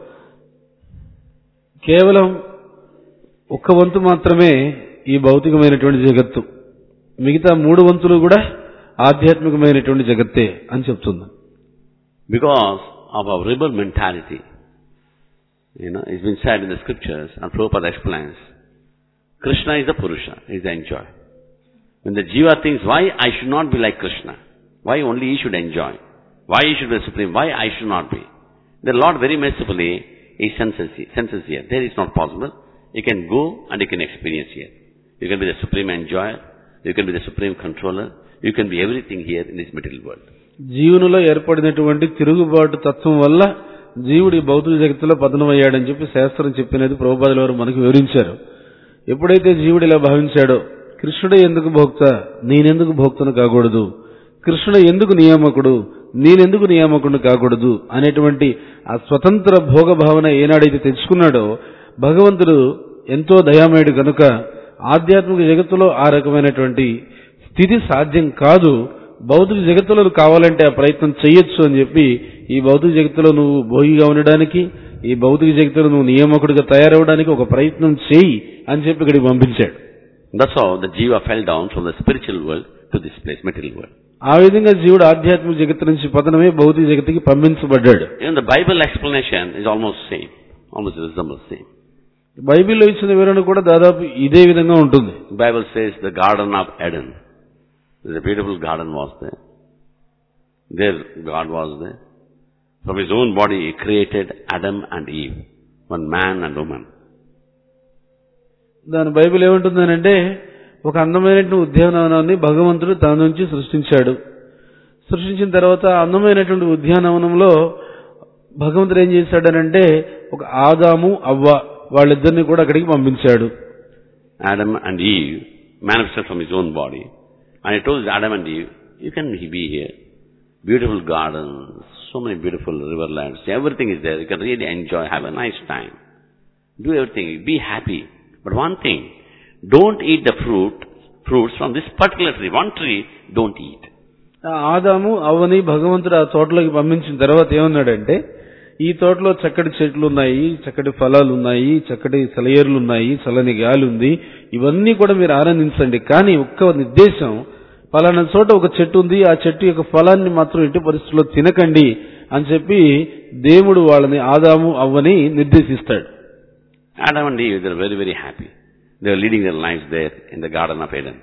కేవలం ఒక్క వంతు మాత్రమే ఈ భౌతికమైనటువంటి జగత్తు, మిగతా మూడు వంతులు కూడా ఆధ్యాత్మికమైనటువంటి జగత్తే అని చెప్తుంది.
Because of our rebel mentality, you know, it's been said in the scriptures, and Prabhupada explains, Krishna is the Purusha, is the enjoy. When the Jiva thinks, why I should not be like Krishna? Why only he should enjoy? Why he should be supreme? Why I should not be? The Lord very mercifully, he senses, senses here. There is not possible. You can go and you can experience here. You can be the supreme enjoyer. You can be the supreme controller. You can be everything here in this material world.
జీవునిలో ఏర్పడినటువంటి తిరుగుబాటు తత్వం వల్ల జీవుడి భౌతిక జగత్తులో పతనమయ్యాడని చెప్పి శాస్త్రం చెప్పినది ప్రభుపాదుల వారు మనకు వివరించారు. ఎప్పుడైతే జీవుడు ఇలా భావించాడో, కృష్ణుడే ఎందుకు భోక్త, నేనెందుకు భోక్తను కాకూడదు, కృష్ణుడు ఎందుకు నియామకుడు, నేనెందుకు నియామకుడు కాకూడదు అనేటువంటి ఆ స్వతంత్ర భోగ భావన ఏనాడైతే తెచ్చుకున్నాడో, భగవంతుడు ఎంతో దయామయుడు కనుక ఆధ్యాత్మిక జగత్తులో ఆ రకమైనటువంటి స్థితి సాధ్యం కాదు, భౌతిక జగత్తులో కావాలంటే ఆ ప్రయత్నం చేయొచ్చు అని చెప్పి ఈ భౌతిక జగత్తులో నువ్వు భోగిగా ఉండడానికి, ఈ భౌతిక జగత్తులో నువ్వు నియామకుడిగా తయారవడానికి ఒక ప్రయత్నం చేయి అని చెప్పి ఇక్కడికి పంపించాడు.
That's how the Jiva fell down from the spiritual world to this place, material world.
ఆ విధంగా జీవుడు ఆధ్యాత్మిక జగత్తు నుంచి పతనమే భౌతిక జగత్తుకి పంపించబడ్డాడు.
And the Bible explanation is almost same, almost resembles same.
బైబిల్లో ఇచ్చిన వివరణ కూడా దాదాపు ఇదే విధంగా ఉంటుంది.
The Bible says the Garden of Eden. There's a beautiful garden was there. There God was there. From his own body he created Adam and Eve, one man and woman.
దాని బైబిల్ ఏమంటుందనంటే, ఒక అందమైనటువంటి ఉద్యానవనాన్ని భగవంతుడు తన నుంచి సృష్టించాడు. సృష్టించిన తర్వాత అందమైనటువంటి ఉద్యానవనంలో భగవంతుడు ఏం చేశాడనంటే ఒక ఆదాము అవ్వ వాళ్ళిద్దరిని కూడా అక్కడికి పంపించాడు.
Adam and Eve manifested from his own body. And he told Adam and Eve, you can be here. Beautiful gardens, so many beautiful riverlands, everything is there. You can really enjoy, have a nice time. Do everything, be happy. But one thing, don't eat the fruit, fruits from this particular tree. One tree, don't eat.
ఆదాము అవ్వని భగవంతుడు ఆ తోటలోకి పంపించిన తర్వాత ఏమన్నాడంటే, ఈ తోటలో చక్కటి చెట్లు ఉన్నాయి, చక్కటి ఫలాలు ఉన్నాయి, చక్కటి సెలయేర్లు ఉన్నాయి, చల్లని గాలి ఉంది, ఇవన్నీ కూడా మీరు ఆనందించండి. కానీ ఒక్క నిర్దేశం, పలానా చోట ఒక చెట్టు ఉంది, ఆ చెట్టు యొక్క ఫలాన్ని మాత్రం ఎట్టి పరిస్థితుల్లో తినకండి అని చెప్పి దేవుడు వాళ్ళని ఆదాము అవ్వని నిర్దేశిస్తాడు.
Adam and Eve, they were very, very happy. They were leading their lives there in the Garden of Eden.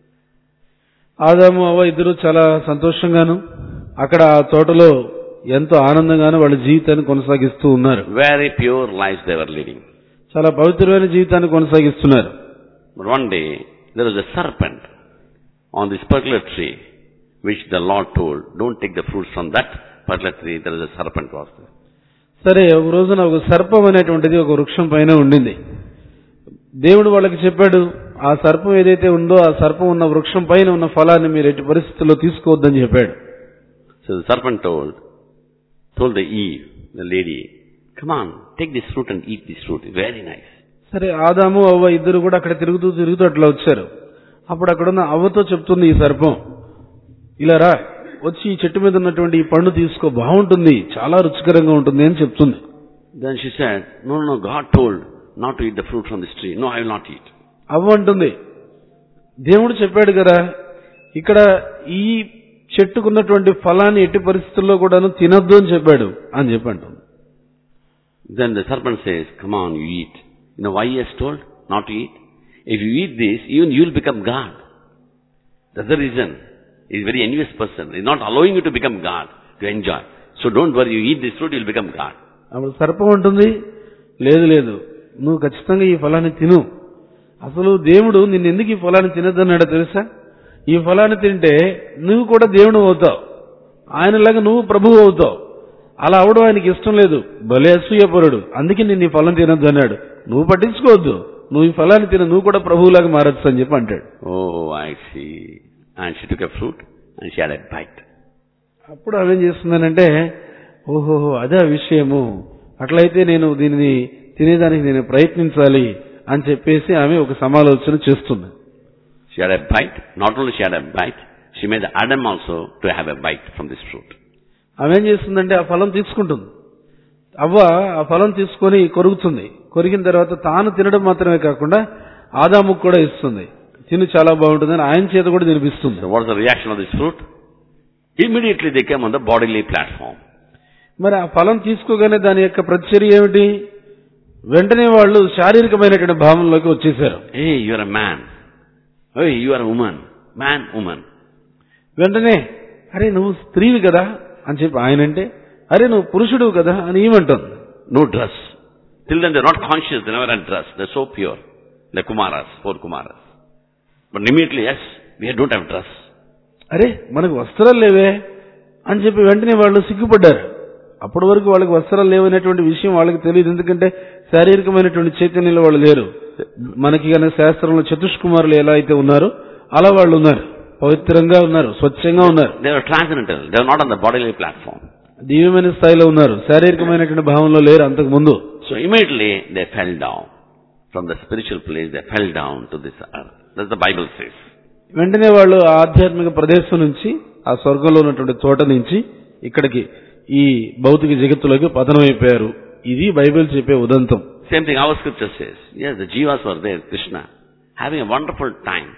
ఆదాము అవ్వ ఇద్దరు చాలా సంతోషంగాను అక్కడ ఆ తోటలో ఎంతో ఆనందంగాను వాళ్ళ జీవితాన్ని కొనసాగిస్తూ ఉన్నారు.
Very pure lives they were leading.
చాలా పవిత్రమైన జీవితాన్ని కొనసాగిస్తున్నారు.
But one day, there was a serpent on this particular tree, which the Lord told, don't take the fruits from that particular tree. There was a serpent was there.
సరే, ఒక రోజున ఒక సర్పం అనేటువంటిది ఒక వృక్షం పైన ఉండింది. దేవుడు వాళ్ళకి చెప్పాడు, ఆ సర్పం ఏదైతే ఉందో ఆ సర్పం ఉన్న వృక్షం పైన ఉన్న ఫలాన్ని మీరు ఎట్టి పరిస్థితుల్లో తీసుకోవద్దని చెప్పాడు.
So the serpent told, told the Eve, the lady, come on, take this fruit and eat this fruit. Very nice.
సరే, ఆదాము అవ్వ ఇద్దరు కూడా అక్కడ తిరుగుతూ తిరుగుతూ అట్లా వచ్చారు. అప్పుడు అక్కడున్న అవ్వతో చెప్తుంది ఈ సర్పం, ఇలా రా, వచ్చి ఈ చెట్టు మీద ఉన్నటువంటి ఈ పండు తీసుకో, బాగుంటుంది, చాలా రుచికరంగా ఉంటుంది అని చెప్తుంది.
Then she said, no, no, God told not to eat the fruit from this tree. No, I will not eat.
అవ్వ అంటుంది, దేవుడు చెప్పాడు కదా, ఇక్కడ ఈ చెట్టుకున్నటువంటి ఫలాన్ని ఎట్టి పరిస్థితుల్లో కూడాను తినొద్దు అని చెప్పాడు అని చెప్పి అంటుంది.
Then the serpent says, come on, you eat. You know why he has told not to eat? If you eat this, even you will become God. That's the reason. He's a very envious person. He's not allowing you to become God, to enjoy. So don't worry, you eat this fruit, you'll become God.
అప్పుడు సర్పం ఉంటుంది, లేదు లేదు నువ్వు ఖచ్చితంగా ఈ ఫలాన్ని తిను. అసలు దేవుడు నిన్ను ఎందుకు ఈ ఫలాన్ని తినద్దన్నాడో తెలుసా? ఈ ఫలాన్ని తింటే నువ్వు కూడా దేవుడు అవుతావు, ఆయనలాగా నువ్వు ప్రభువు అవుతావు. అలా అవడం ఆయనకి ఇష్టం లేదు, భలే అసూయపరుడు. అందుకే నిన్ను ఈ ఫలం తినద్దు అన్నాడు. నువ్వు పట్టించుకోవద్దు, నువ్వు ఈ ఫలాన్ని తిన, నువ్వు కూడా ప్రభువులాగా మారచ్చు అని చెప్పి అంటాడు.
Oh, I see. And she took a fruit and she had a bite.
అప్పుడు ఆమెం చేస్తుందనంటే, ఓహో అదే విషయము, అట్లయితే నేను దీనిని తినేదానికి నేను ప్రయత్నించాలి అని చెప్పేసి ఆమె ఒక సమాలోచన చేస్తుంది.
She had a bite. Not only she had a bite, she made Adam also to have a bite from this fruit.
ఆమె ఏం చేస్తుందంటే ఆ ఫలం తీసుకుంటుంది. అవ్వ ఆ ఫలం తీసుకొని కొరుకుతుంది. కొరికిన తర్వాత తాను తినడం మాత్రమే కాకుండా ఆదాముకు కూడా ఇస్తుంది. తిని చాలా బాగుంటుందని ఆయన చేత కూడా తినిపిస్తుంది.
So what is the reaction of this fruit? Immediately they came on the bodily platform.
మరి ఆ ఫలం తీసుకోగానే దాని యొక్క ప్రతిచర్య ఏమిటి? వెంటనే వాళ్ళు శారీరకమైనటువంటి భావంలోకి వచ్చేసారు.
Hey, you are a man. Hey, you are a woman. Man, woman.
వెంటనే అరే నువ్వు స్త్రీవి కదా అని చెప్పి ఆయన అంటే, అరే నువ్వు పురుషుడు కదా అని ఏమంటుంది.
No dress. Till then they're not conscious, they never had dress. They're so pure. Like Kumaras, four Kumaras. But immediately, yes, we don't have dress.
అరే మనకు వస్త్రాలు లేవే అని చెప్పి వెంటనే వాళ్ళు సిగ్గుపడ్డారు. అప్పటి వరకు వాళ్ళకి వస్త్రాలు లేవనేటువంటి విషయం వాళ్ళకి తెలియదు, ఎందుకంటే శారీరకమైనటువంటి చైతన్యంలో వాళ్ళు లేరు. మనకి కనుక శాస్త్రంలో చతుష్కుమారులు ఎలా అయితే ఉన్నారో అలా వాళ్ళు ఉన్నారు, పవిత్రంగా ఉన్నారు, స్వచ్ఛంగా ఉన్నారు.
They were transcendental. They were not on the bodily platform.
దివ్యమైన స్థాయిలో ఉన్నారు, శారీరకమైనటువంటి భావంలో లేరు అంతకు ముందు.
So immediately they fell down from the spiritual place. They fell down to this earth. That's the Bible says.
వెంటనే వాళ్ళు ఆ ఆధ్యాత్మిక ప్రదేశం నుంచి, ఆ స్వర్గంలో ఉన్నటువంటి తోట నుంచి ఇక్కడికి ఈ భౌతిక జగత్తులోకి పతనమైపోయారు. ఇది బైబిల్ చెప్పే ఉదంతం.
Same thing our scripture says. Yes, the jivas were there, Krishna, having a wonderful time.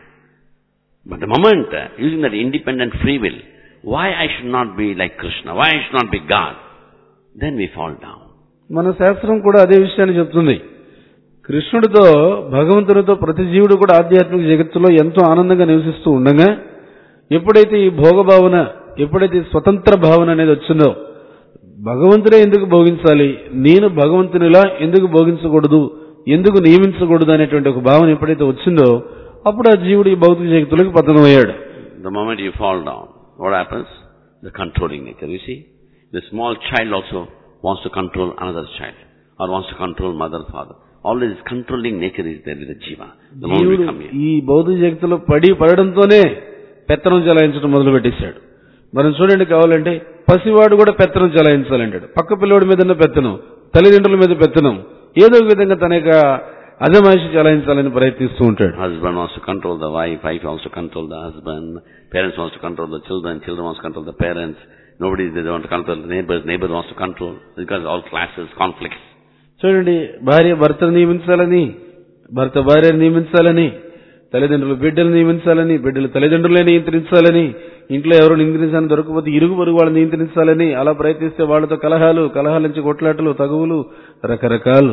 But the moment, uh, using that independent free will, why I should not be like Krishna? Why I should not be God? Then we fall down.
మన శాస్త్రం కూడా అదే విషయాన్ని చెప్తుంది. కృష్ణుడితో, భగవంతుడితో ప్రతి జీవుడు కూడా ఆధ్యాత్మిక జగత్తులో ఎంతో ఆనందంగా నివసిస్తూ ఉండగా, ఎప్పుడైతే ఈ భోగభావన, ఎప్పుడైతే స్వతంత్ర భావన అనేది వచ్చిందో, భగవంతుడే ఎందుకు భోగించాలి, నేను భగవంతునిలా ఎందుకు భోగించకూడదు, ఎందుకు నియమించకూడదు అనేటువంటి ఒక భావన ఎప్పుడైతే వచ్చిందో, అప్పుడు ఆ జీవుడు ఈ భౌతిక జగత్తులోకి పతనమయ్యాడు.
The moment you fall down, what happens? The controlling nature. You see, the small child also wants to control another child, or wants to control mother, father. All this controlling nature is there with the jiva. The moment we come here.
ఈ భౌతిక జగత్తులో పడి పడడంతోనే పెత్తనం చెలాయించడం మొదలు పెట్టేశాడు. మనం చూడండి, కావాలంటే పసివాడు కూడా పెత్తనం చెలాయించాలంటాడు. పక్క పిల్లవాడి మీద పెత్తనం, తల్లిదండ్రుల మీద పెత్తనం, ఏదో ఒక విధంగా తన యొక్క అజమాయిషి చెలాయించాలని ప్రయత్నిస్తూ ఉంటాడు.
Husband wants to control the wife, wife wants to control the husband, parents wants to control the children, children wants to control the parents, nobody they want to control the neighbors, neighbor wants to control, because all classes, conflicts.
చూడండి, భార్య భర్తను నియమించాలని, భర్త భార్యను నియమించాలని, తల్లిదండ్రులు బిడ్డలు నియమించాలని, బిడ్డలు తల్లిదండ్రులే నియంత్రించాలని, ఇంట్లో ఎవరు నియంత్రించాలని దొరకకపోతే ఇరుగు పొరుగు వాళ్ళు నియంత్రించాలని, అలా ప్రయత్నిస్తే వాళ్ళతో కలహాలు, కలహాల నుంచి కొట్లాటలు, తగువులు, రకరకాలు.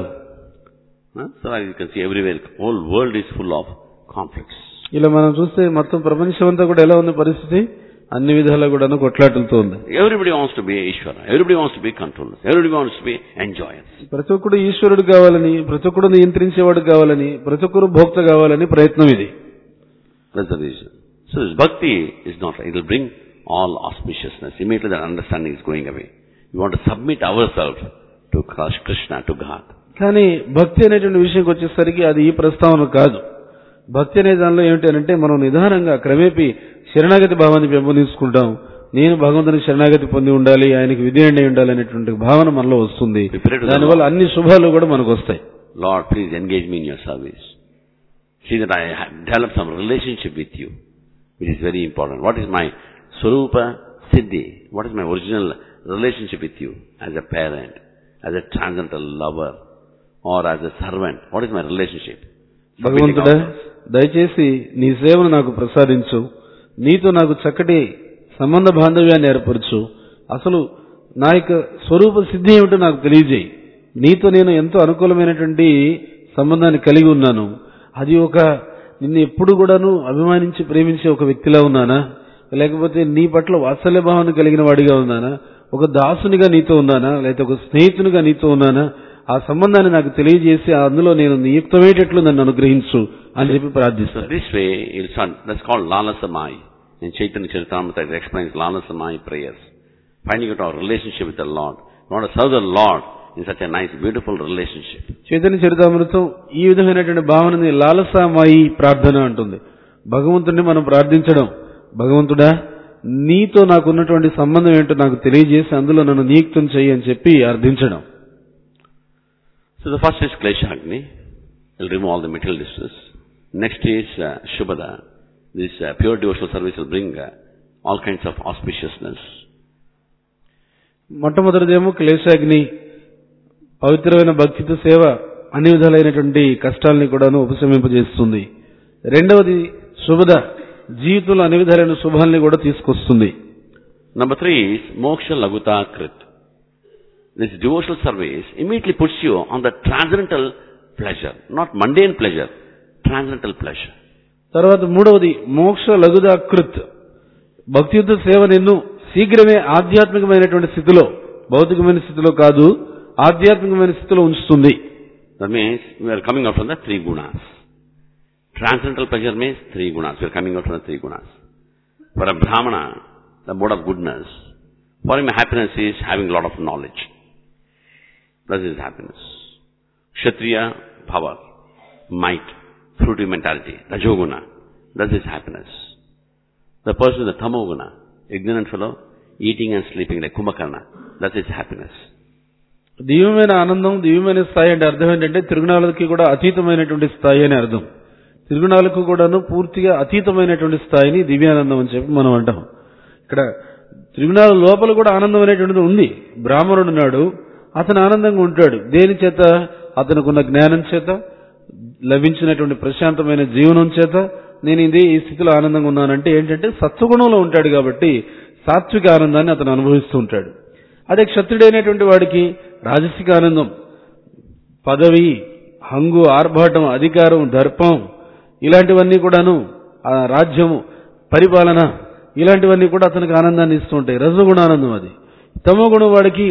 So as you can see everywhere, whole world is full of conflicts.
ఇలా మనం చూస్తే మొత్తం ప్రపంచం అంతా కూడా ఎలా ఉంది పరిస్థితి, అన్ని విధాలా కూడా కొట్లాటలతో ఉంది.
Everybody wants to be Ishvara, everybody wants to be controllers, everybody wants to be enjoyers.
ప్రతి ఒక్కడు ఈశ్వరుడు కావాలని, ప్రతి ఒక్కడు నియంత్రించేవాడు కావాలని, ప్రతి ఒక్కరు భోక్త కావాలని ప్రయత్నం ఇది.
That's the reason. So this bhakti is not right. It will bring all auspiciousness. Immediately that understanding is going away. We want to submit ourselves to Krishna, to God.
కానీ భక్తి అనేటువంటి విషయంకి వచ్చేసరికి అది ఈ ప్రస్తావన కాదు. భక్తి అనే దానిలో ఏమిటి అంటే, మనం నిదానంగా క్రమేపీ శరణాగతి భావాన్ని పెంపొందించుకుంటాం. నేను భగవంతుని శరణాగతి పొంది ఉండాలి, ఆయనకి విధేయుడై ఉండాలి అనేటువంటి భావన మనలో వస్తుంది. దానివల్ల అన్ని శుభాలు కూడా మనకు వస్తాయి.
Lord, please engage me in your service. See that I have developed some relationship with you, which is very important. What is my Swarupa Siddhi? What is my original relationship with you as a parent, as a transcendental lover, or as a servant? What is my relationship?
భగవంతుడా, దయచేసి నీ సేవను నాకు ప్రసాదించు, నీతో నాకు చక్కటి సంబంధ బాంధవ్యాన్ని ఏర్పరచు, అసలు నా యొక్క స్వరూప సిద్ధి ఏమిటో నాకు తెలియజేయి. నీతో నేను ఎంతో అనుకూలమైనటువంటి సంబంధాన్ని కలిగి ఉన్నాను. అది ఒక నిన్ను ఎప్పుడు కూడాను అభిమానించి ప్రేమించే ఒక వ్యక్తిలా ఉన్నానా, లేకపోతే నీ పట్ల వాత్సల్య భావాన్ని కలిగిన వాడిగా ఉన్నానా, ఒక దాసునిగా నీతో ఉన్నానా, లేకపోతే ఒక స్నేహితునిగా నీతో ఉన్నానా, ఆ సంబంధాన్ని నాకు తెలియజేసి అందులో నేను నియుక్తమయ్యేటట్లు నన్ను అనుగ్రహించు అని చెప్పి ప్రార్థిస్తాను.
This way, it's on, that's called Lalasamai. In Chaitanya Charitamrita, it explains Lalasamai prayers. Finding out our relationship with the Lord. We want to serve the Lord in such a nice, beautiful relationship.
Chaitanya చరితామృతం ఈ విధమైనటువంటి భావనని లాలసామాయి ప్రార్థన అంటుంది. భగవంతుడిని మనం ప్రార్థించడం, భగవంతుడా నీతో నాకు ఉన్నటువంటి సంబంధం ఏంటో నాకు తెలియజేసి అందులో నన్ను నియుక్తం చెయ్యి అని చెప్పి అర్థించడం.
So the first is Kleshagni. Will remove all the material distress. Next is uh, Shubhada. This uh, pure devotional service will bring uh, all kinds of auspiciousness.
మొట్టమొదటిదేమో క్లేశాగ్ని, పవిత్రమైన భక్తితో సేవ అన్ని విధాలైనటువంటి కష్టాలని కూడాను ఉపశమింపజేస్తుంది. రెండవది శుభద, జీవితంలో అన్ని విధాలైన శుభాలని కూడా తీసుకొస్తుంది.
Number three is Moksha Laguta Krit. This devotional service immediately puts you on the transcendental pleasure, not mundane pleasure, transcendental pleasure.
తర్వాత మూడవది మోక్ష లఘుదా కృత్. భక్తియుత సేవ నిన్ను శీఘ్రమే ఆధ్యాత్మికమైనటువంటి స్థితిలో, భౌతికమైన స్థితిలో కాదు, ఆధ్యాత్మికమైన స్థితిలో ఉంచుతుంది.
That means we are coming out from the three gunas. Transcendental pleasure means three gunas. We are coming out from the three gunas. For a Brahmana, the mode of goodness, for him happiness is having a lot of knowledge. That is happiness. Kshatriya, power, might, fruity mentality, Rajoguna, that is happiness. The person with the Tamoguna, ignorant fellow, eating and sleeping like Kumbhakarna, that is happiness.
దివ్యమైన ఆనందం, దివ్యమైన స్థాయి అంటే అర్థం ఏంటంటే త్రిగుణాలకి కూడా అతీతమైనటువంటి స్థాయి అని అర్థం. త్రిగుణాలకు కూడాను పూర్తిగా అతీతమైనటువంటి స్థాయిని దివ్యానందం అని చెప్పి మనం అంటాం. ఇక్కడ త్రిగుణాల లోపల కూడా ఆనందం అనేటువంటిది ఉంది. బ్రాహ్మణుడు నాడు అతను ఆనందంగా ఉంటాడు. దేని చేత? అతనుకున్న జ్ఞానం చేత, లభించినటువంటి ప్రశాంతమైన జీవనం చేత నేను ఇది ఈ స్థితిలో ఆనందంగా ఉన్నానంటే ఏంటంటే సత్వగుణంలో ఉంటాడు కాబట్టి సాత్విక ఆనందాన్ని అతను అనుభవిస్తూ ఉంటాడు. అదే క్షత్రుడైనటువంటి వాడికి రాజసిక ఆనందం, పదవి, హంగు, ఆర్భాటం, అధికారం, దర్పం ఇలాంటివన్నీ కూడాను, రాజ్యము, పరిపాలన ఇలాంటివన్నీ కూడా అతనికి ఆనందాన్ని ఇస్తూ ఉంటాయి. రజగుణానందం అది. తమో గుణం వాడికి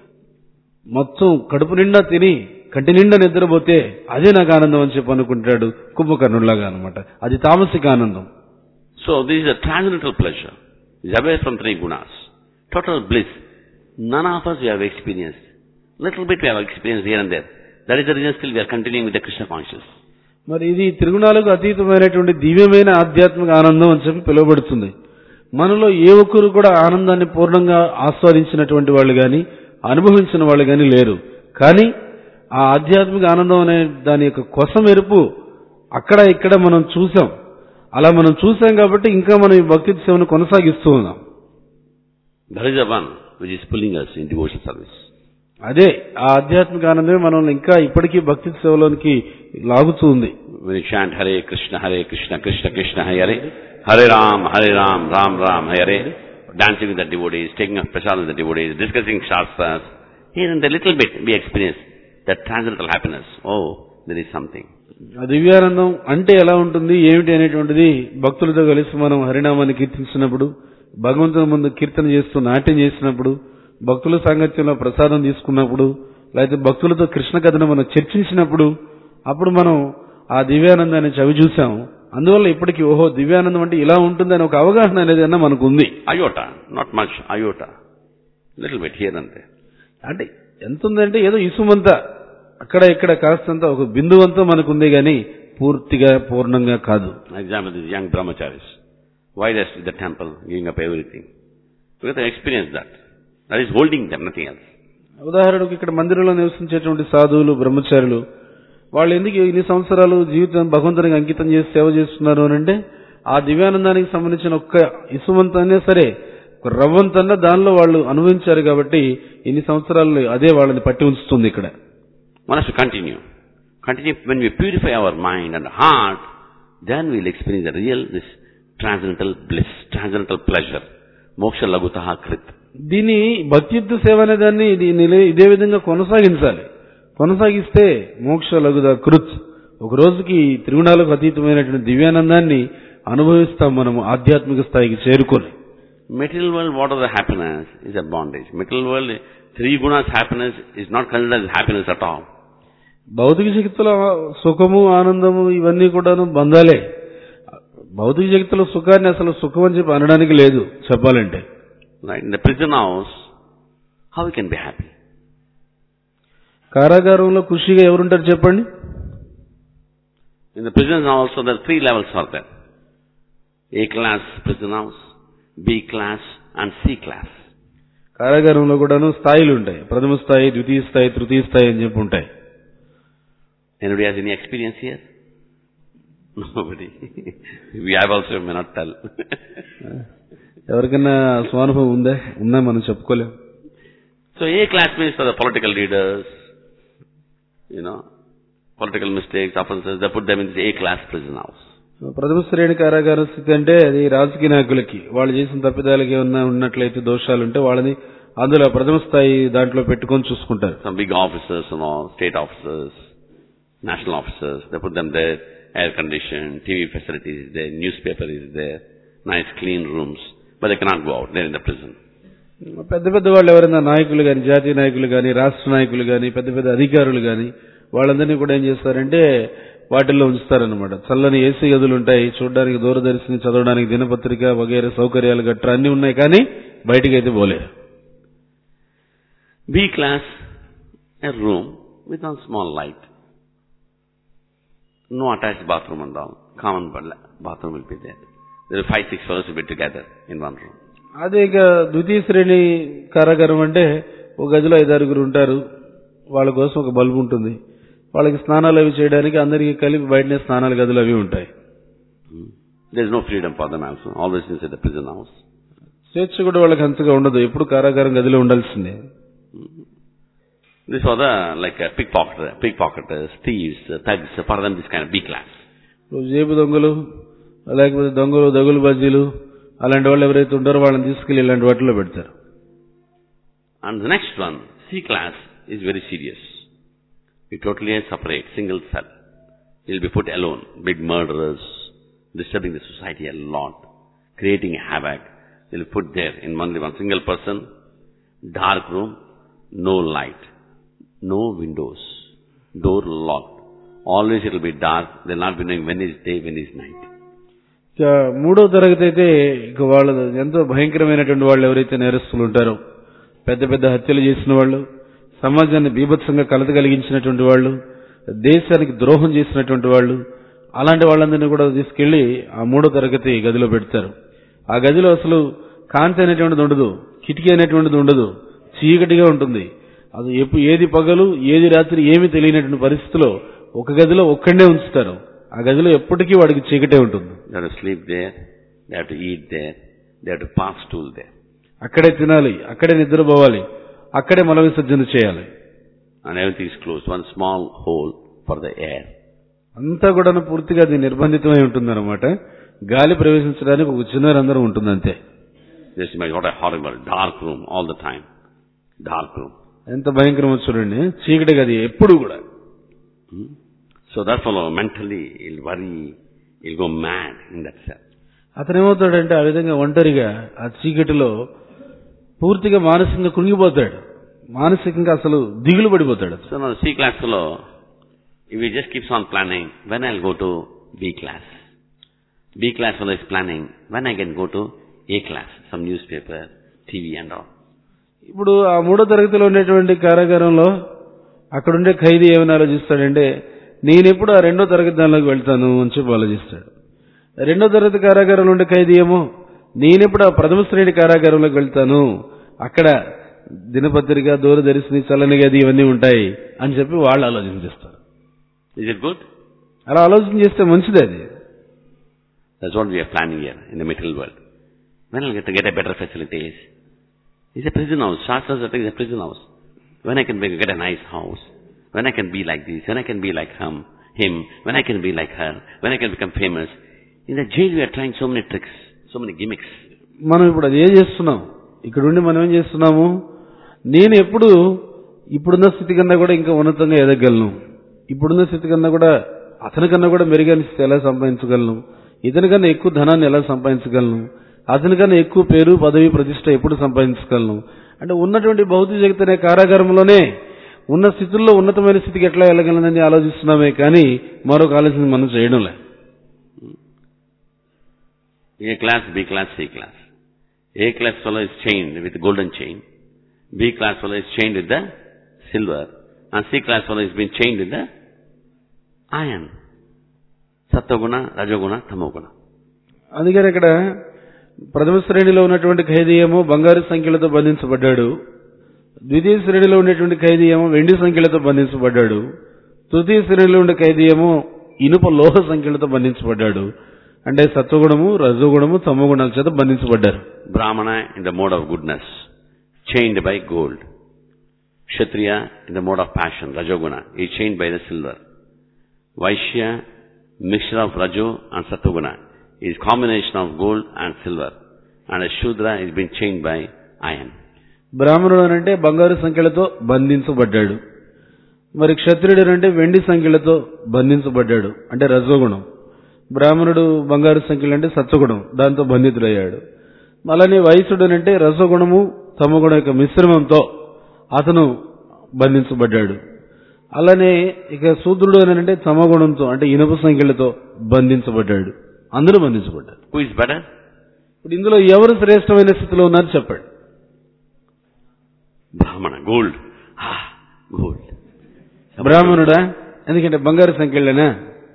మొత్తం కడుపు నిండా తిని కంటి నిండా నిద్రపోతే అదే నాకు ఆనందం అని చెప్పి అనుకుంటాడు, కుంభకర్ణుడిలాగా అనమాట. అది తామసిక ఆనందం.
So this is a transcendental pleasure. Is away from three gunas. Total bliss. None of us we have experienced. Little bit we have experienced here and there. That is the reason still we are continuing with the Krishna consciousness.
మరి ఇది త్రిగుణాలకు అతీతమైనటువంటి దివ్యమైన ఆధ్యాత్మిక ఆనందం అని చెప్పి పిలువబడుతుంది. మనలో ఏ ఒక్కరు కూడా ఆనందాన్ని పూర్ణంగా ఆస్వాదించినటువంటి వాళ్ళు గాని, అనుభవించిన వాళ్ళు గాని లేరు. కానీ ఆ ఆధ్యాత్మిక ఆనందం అనే దాని యొక్క కొసమెరుపు అక్కడ ఇక్కడ మనం చూసాం. అలా మనం చూసాం కాబట్టి ఇంకా మనం ఈ భక్తి సేవను కొనసాగిస్తూ ఉన్నాం.
That is the one which is pulling us in devotional service.
అదే ఆ ఆధ్యాత్మిక ఆనందమే మనల్ని ఇంకా ఇప్పటికీ భక్తి సేవలోనికి లాగుతూ ఉంది.
When you chant Hare Krishna, Hare Krishna, Krishna Krishna, Hare Hare Ram, Hare Ram, Ram Ram, Hare, dancing with the devotees, taking up prasad with the devotees, discussing shastras, here and there little bit we experience that transcendental happiness. Oh, there is something.
ఆ దివ్యానందం అంటే ఎలా ఉంటుంది, ఏమిటి అనేటువంటిది భక్తులతో కలిసి మనం హరినామాన్ని కీర్తించినప్పుడు, భగవంతుని ముందు కీర్తన చేస్తూ నాట్యం చేసినప్పుడు, భక్తుల సాంగత్యంలో ప్రసాదం తీసుకున్నప్పుడు, లేకపోతే భక్తులతో కృష్ణ కథను మనం చర్చించినప్పుడు, అప్పుడు మనం ఆ దివ్యానందాన్ని చవి చూసాం. అందువల్ల ఇప్పటికీ ఓహో దివ్యానందం అంటే ఇలా ఉంటుందని ఒక అవగాహన అనేది అన్న మనకు ఉంది.
Iota, not much, iota, little bit here అంతే. అంటే
ఎంత ఉందంటే ఏదో ఇసుమంతా అక్కడ ఇక్కడ కాస్తంత ఒక బిందువంతా మనకు ఉంది కానీ పూర్తిగా పూర్ణంగా కాదు.
Example this young brahmacharis, why they are in the temple giving up everything, because they experience that. That is holding them, nothing else.
ఉదాహరణకు ఇక్కడ మందిరంలో నివసించేటువంటి సాధువులు, బ్రహ్మచారులు, వాళ్ళు ఎందుకు ఇన్ని సంవత్సరాలు జీవితం భగవంతునికి అంకితం చేసి సేవ చేస్తున్నారు అని అంటే ఆ దివ్యానందానికి సంబంధించిన ఒక్క ఇసుమంతనే సరే, ఒక రవ్వంతన్నా దానిలో వాళ్ళు అనుభవించారు కాబట్టి ఇన్ని సంవత్సరాలు అదే వాళ్ళని పట్టి ఉంచుతుంది. ఇక్కడ
One has to continue. Continue. When we purify our mind and heart, then we will experience the real, this transcendental bliss, transcendental pleasure. Moksha lagutaha krit.
దీని భక్తియుక్త సేవ అనే దాన్ని ఇదే విధంగా కొనసాగించాలి. కొనసాగిస్తే మోక్ష లఘుద కృత్ ఒక రోజుకి త్రిగుణాలకు అతీతమైనటువంటి దివ్యానందాన్ని అనుభవిస్తాం మనము ఆధ్యాత్మిక స్థాయికి చేరుకొని.
Material world, what are the happiness? Is a bondage. Material world, three gunas happiness is not considered as happiness at all.
భౌతిక జగత్తులో సుఖము ఆనందము ఇవన్నీ కూడాను బంధాలే. భౌతిక జగత్తులో సుఖాన్ని అసలు సుఖం అని చెప్పి అనడానికి లేదు చెప్పాలంటే.
Right? In the prison house, how we can be happy?
కారాగారంలో ఖుషిగా ఎవరుంటారు చెప్పండి?
In the prison house also there are three levels are there. A class prison house, B class and C class.
కారాగారంలో కూడాను స్థాయిలు ఉంటాయి. ప్రథమ స్థాయి, ద్వితీయ స్థాయి, తృతీయ స్థాయి అని చెప్పి ఉంటాయి.
Anybody has any experience here? Nobody. We have also may not tell.
ఎవరికైనా స్వానుభవం ఉందా? ఉన్నా మనం చెప్పుకోలేం.
So A class means for the political leaders, you know, political mistakes, offenses, they put them in the A class prison house.
ప్రథమ శ్రేణి కారాగార స్థితి అంటే అది రాజకీయ నాయకులకి వాళ్ళు చేసిన తప్పిదాలకి ఏమన్నా ఉన్నట్లయితే దోషాలుంటే వాళ్ళని అందులో ప్రథమ స్థాయి దాంట్లో పెట్టుకొని చూసుకుంటారు.
Some big officers and all, state officers, national officers, they put them there, air conditioned, T V facilities is there, newspaper is there, nice clean rooms, but they cannot go out, they're in the prison.
పెద్ద పెద్ద వాళ్ళు ఎవరైనా నాయకులు కానీ, జాతీయ నాయకులు కానీ, రాష్ట్ర నాయకులు కానీ, పెద్ద పెద్ద అధికారులు కానీ వాళ్ళందరినీ కూడా ఏం చేస్తారంటే వాటిల్లో ఉంచుతారనమాట. చల్లని ఏసీ గదులు ఉంటాయి, చూడడానికి దూరదర్శిని, చదవడానికి దినపత్రిక వగైరే సౌకర్యాలు గట్రా అన్ని ఉన్నాయి, కానీ బయటికి అయితే పోలేరు.
B class, a room with a small light. No attached bathroom and all. Common bathroom will be there. There are five, six fellows will be together in one room.
అదే ఇక ద్వితీయ శ్రేణి కారాగారం అంటే ఒక గదిలో ఐదారుగురు ఉంటారు, వాళ్ళ కోసం ఒక బల్బు ఉంటుంది, వాళ్ళకి స్నానాలు అవి చేయడానికి అందరికీ కలిపి బయటనే స్నానాల గదులు అవి ఉంటాయి.
There is no freedom for them also. Always inside the prison house.
స్వేచ్ఛ కూడా వాళ్ళకి అంతగా ఉండదు, ఎప్పుడు కారాగారం గదిలో ఉండాల్సిందే.
This was the like a pickpocket, pickpocketers, thieves, thugs. For them, this kind of B class.
జేబు దొంగలు లేకపోతే దొంగలు, దగులు బజ్జీలు అలాంటి వాళ్ళు ఎవరైతే ఉంటారో వాళ్ళని తీసుకెళ్లి ఇలాంటి వాటిలో పెడతారు.
And the next one, C class, is very serious. You totally separate, single cell. You'll be put alone. Big murderers, disturbing the society a lot, creating havoc. You'll be put there in only one single person, dark room, no light, no windows, door locked. Always it will be dark. They'll not be knowing when is day, when is night.
ఇక మూడో తరగతి అయితే ఇక వాళ్ళు ఎంతో భయంకరమైనటువంటి వాళ్ళు ఎవరైతే నేరస్తులు ఉంటారో, పెద్ద పెద్ద హత్యలు చేసిన వాళ్ళు, సమాజాన్ని బీభత్సంగా కలత కలిగించినటువంటి వాళ్ళు, దేశానికి ద్రోహం చేసినటువంటి వాళ్ళు, అలాంటి వాళ్ళందరినీ కూడా తీసుకెళ్లి ఆ మూడో తరగతి గదిలో పెడతారు. ఆ గదిలో అసలు కాంతి అనేటువంటిది ఉండదు, కిటికీ అనేటువంటిది ఉండదు, చీకటిగా ఉంటుంది. అది ఎప్పుడు ఏది పగలు ఏది రాత్రి ఏమీ తెలియనటువంటి పరిస్థితిలో ఒక గదిలో ఒక్కడే ఉంచుతారు. ఆ గదిలో ఎప్పటికీ వాడికి చీకటే ఉంటుంది.
They have to sleep there, they have to eat there, they have to pass stool there.
అక్కడే తినాలి, అక్కడే నిద్రపోవాలి, అక్కడే మల విసర్జన చేయాలి.
And everything is closed, one small hole for the air.
అంతా కూడా పూర్తిగా అది నిర్బంధితమై ఉంటుందన్నమాట. గాలి ప్రవేశించడానికి ఒక చిన్న రంధ్రం ఉంటుంది అంతే.
Just imagine what a horrible dark room all the time. Dark room.
ఎంత భయంకరమో చూడండి, చీకటి గది ఎప్పుడు కూడా.
Hmm? So that fellow mentally he'll worry, he'll go mad in that cell.
అతను ఏమవుతాడంటే ఆ విధంగా ఒంటరిగా ఆ చీకటిలో పూర్తిగా మానసికంగా కృంగిపోతాడు, మానసికంగా అసలు దిగులు పడిపోతాడు.
So now the C class fellow, if he just keeps on planning, when I'll go to B class. B class fellow is planning, when I can go to A class, some newspaper, T V and all.
ఇప్పుడు ఆ మూడో తరగతిలో ఉండేటువంటి కారాగారంలో అక్కడుండే ఖైదీ ఏమని ఆలోచిస్తాడంటే, నేనెప్పుడు ఆ రెండో తరగతి దానిలోకి వెళ్తాను అని చెప్పి ఆలోచిస్తాడు. రెండో తరగతి కారాగారంలో ఉండే ఖైదీ ఏమో, నేనెప్పుడు ఆ ప్రథమ శ్రేణి కారాగారంలోకి వెళ్తాను, అక్కడ దినపత్రిక, దూరదర్శిని, చల్లని గది ఇవన్నీ ఉంటాయి అని చెప్పి వాళ్ళు ఆలోచన చేస్తారు.
Is it good?
అలా ఆలోచన చేస్తే మంచిది అది.
That's what we are planning here in the material world. When I'll get to get a better facilities. It's a prison house. Shastras are saying it's a prison house. When I can get a nice house, when I can be like this, when I can be like him, him, when I can be like her, when I can become famous. In the jail we are trying so many tricks, so many gimmicks.
మనం ఇప్పుడు అది ఏం చేస్తున్నాం, ఇక్కడ ఉండి మనం ఏం చేస్తున్నాము, నేను ఎప్పుడు ఇప్పుడున్న స్థితి కన్నా కూడా ఇంకా ఉన్నతంగా ఎదగలను, ఇప్పుడున్న స్థితి కన్నా కూడా అతనికన్నా కూడా మెరుగైన స్థితి ఎలా సంపాదించగలను, ఇతనికన్నా ఎక్కువ ధనాన్ని ఎలా సంపాదించగలను, అతనికన్నా ఎక్కువ పేరు పదవి ప్రతిష్ట ఎప్పుడు సంపాదించగలను అంటే ఉన్నటువంటి భౌతిక జగత్ అనే కారాగారంలోనే ఉన్న స్థితుల్లో ఉన్నతమైన స్థితికి ఎట్లా వెళ్ళగలనని ఆలోచిస్తున్నామే కానీ మరొక ఆలోచన మనం చేయడం లేదు.
A class, B class, C class. A class fellow is chained with golden chain. B class fellow is chained with the silver. And C class fellow is being chained with the iron. Sattva-guna, Rajoguna, Tamoguna.
అందుకని ఇక్కడ ప్రథమ శ్రేణిలో ఉన్నటువంటి ఖైదీ ఏమో బంగారు సంఖ్యలతో బంధించబడ్డాడు, ద్వితీయ శ్రేణిలో ఉండేటువంటి ఖైదీ ఏమో వెండి సంఖ్యలతో బంధించబడ్డాడు, తృతీయ శ్రేణిలో ఉండే ఖైదీ ఏమో ఇనుప లోహ సంఖ్యలతో బంధించబడ్డాడు. అంటే సత్వగుణము, రజోగుణము, తమోగుణాల చేత బంధించబడ్డారు.
Brahmana in the mode of goodness, chained by gold. Kshatriya in the mode of passion, Rajoguna, is chained by the silver. Vaishya, mixture of Rajo and Sattva-guna, is combination of gold and silver. And a Shudra is being chained by iron.
బ్రాహ్మణుడు అంటే బంగారు సంఖ్యలతో బంధించబడ్డాడు, మరి క్షత్రియుడు అంటే వెండి సంఖ్యలతో బంధించబడ్డాడు అంటే రజోగుణం. బ్రాహ్మణుడు బంగారు సంఖ్యలు అంటే సత్వగుణం, దాంతో బంధితుడయ్యాడు. అలానే వైశ్యుడు అంటే రజోగుణము తమోగుణం యొక్క మిశ్రమంతో అతను బంధించబడ్డాడు. అలానే ఇక శూద్రుడు అని అంటే తమోగుణంతో అంటే ఇనుప సంఖ్యలతో బంధించబడ్డాడు. అందరూ బంధించబడ్డారు.
Who is better?
ఇప్పుడు ఇందులో ఎవరు శ్రేష్టమైన స్థితిలో ఉన్నారు చెప్పండి.
Brahmana, gold. Ah, gold.
బ్రాహ్మణుడా? ఎందుకంటే బంగారు సంఖ్యలేనా?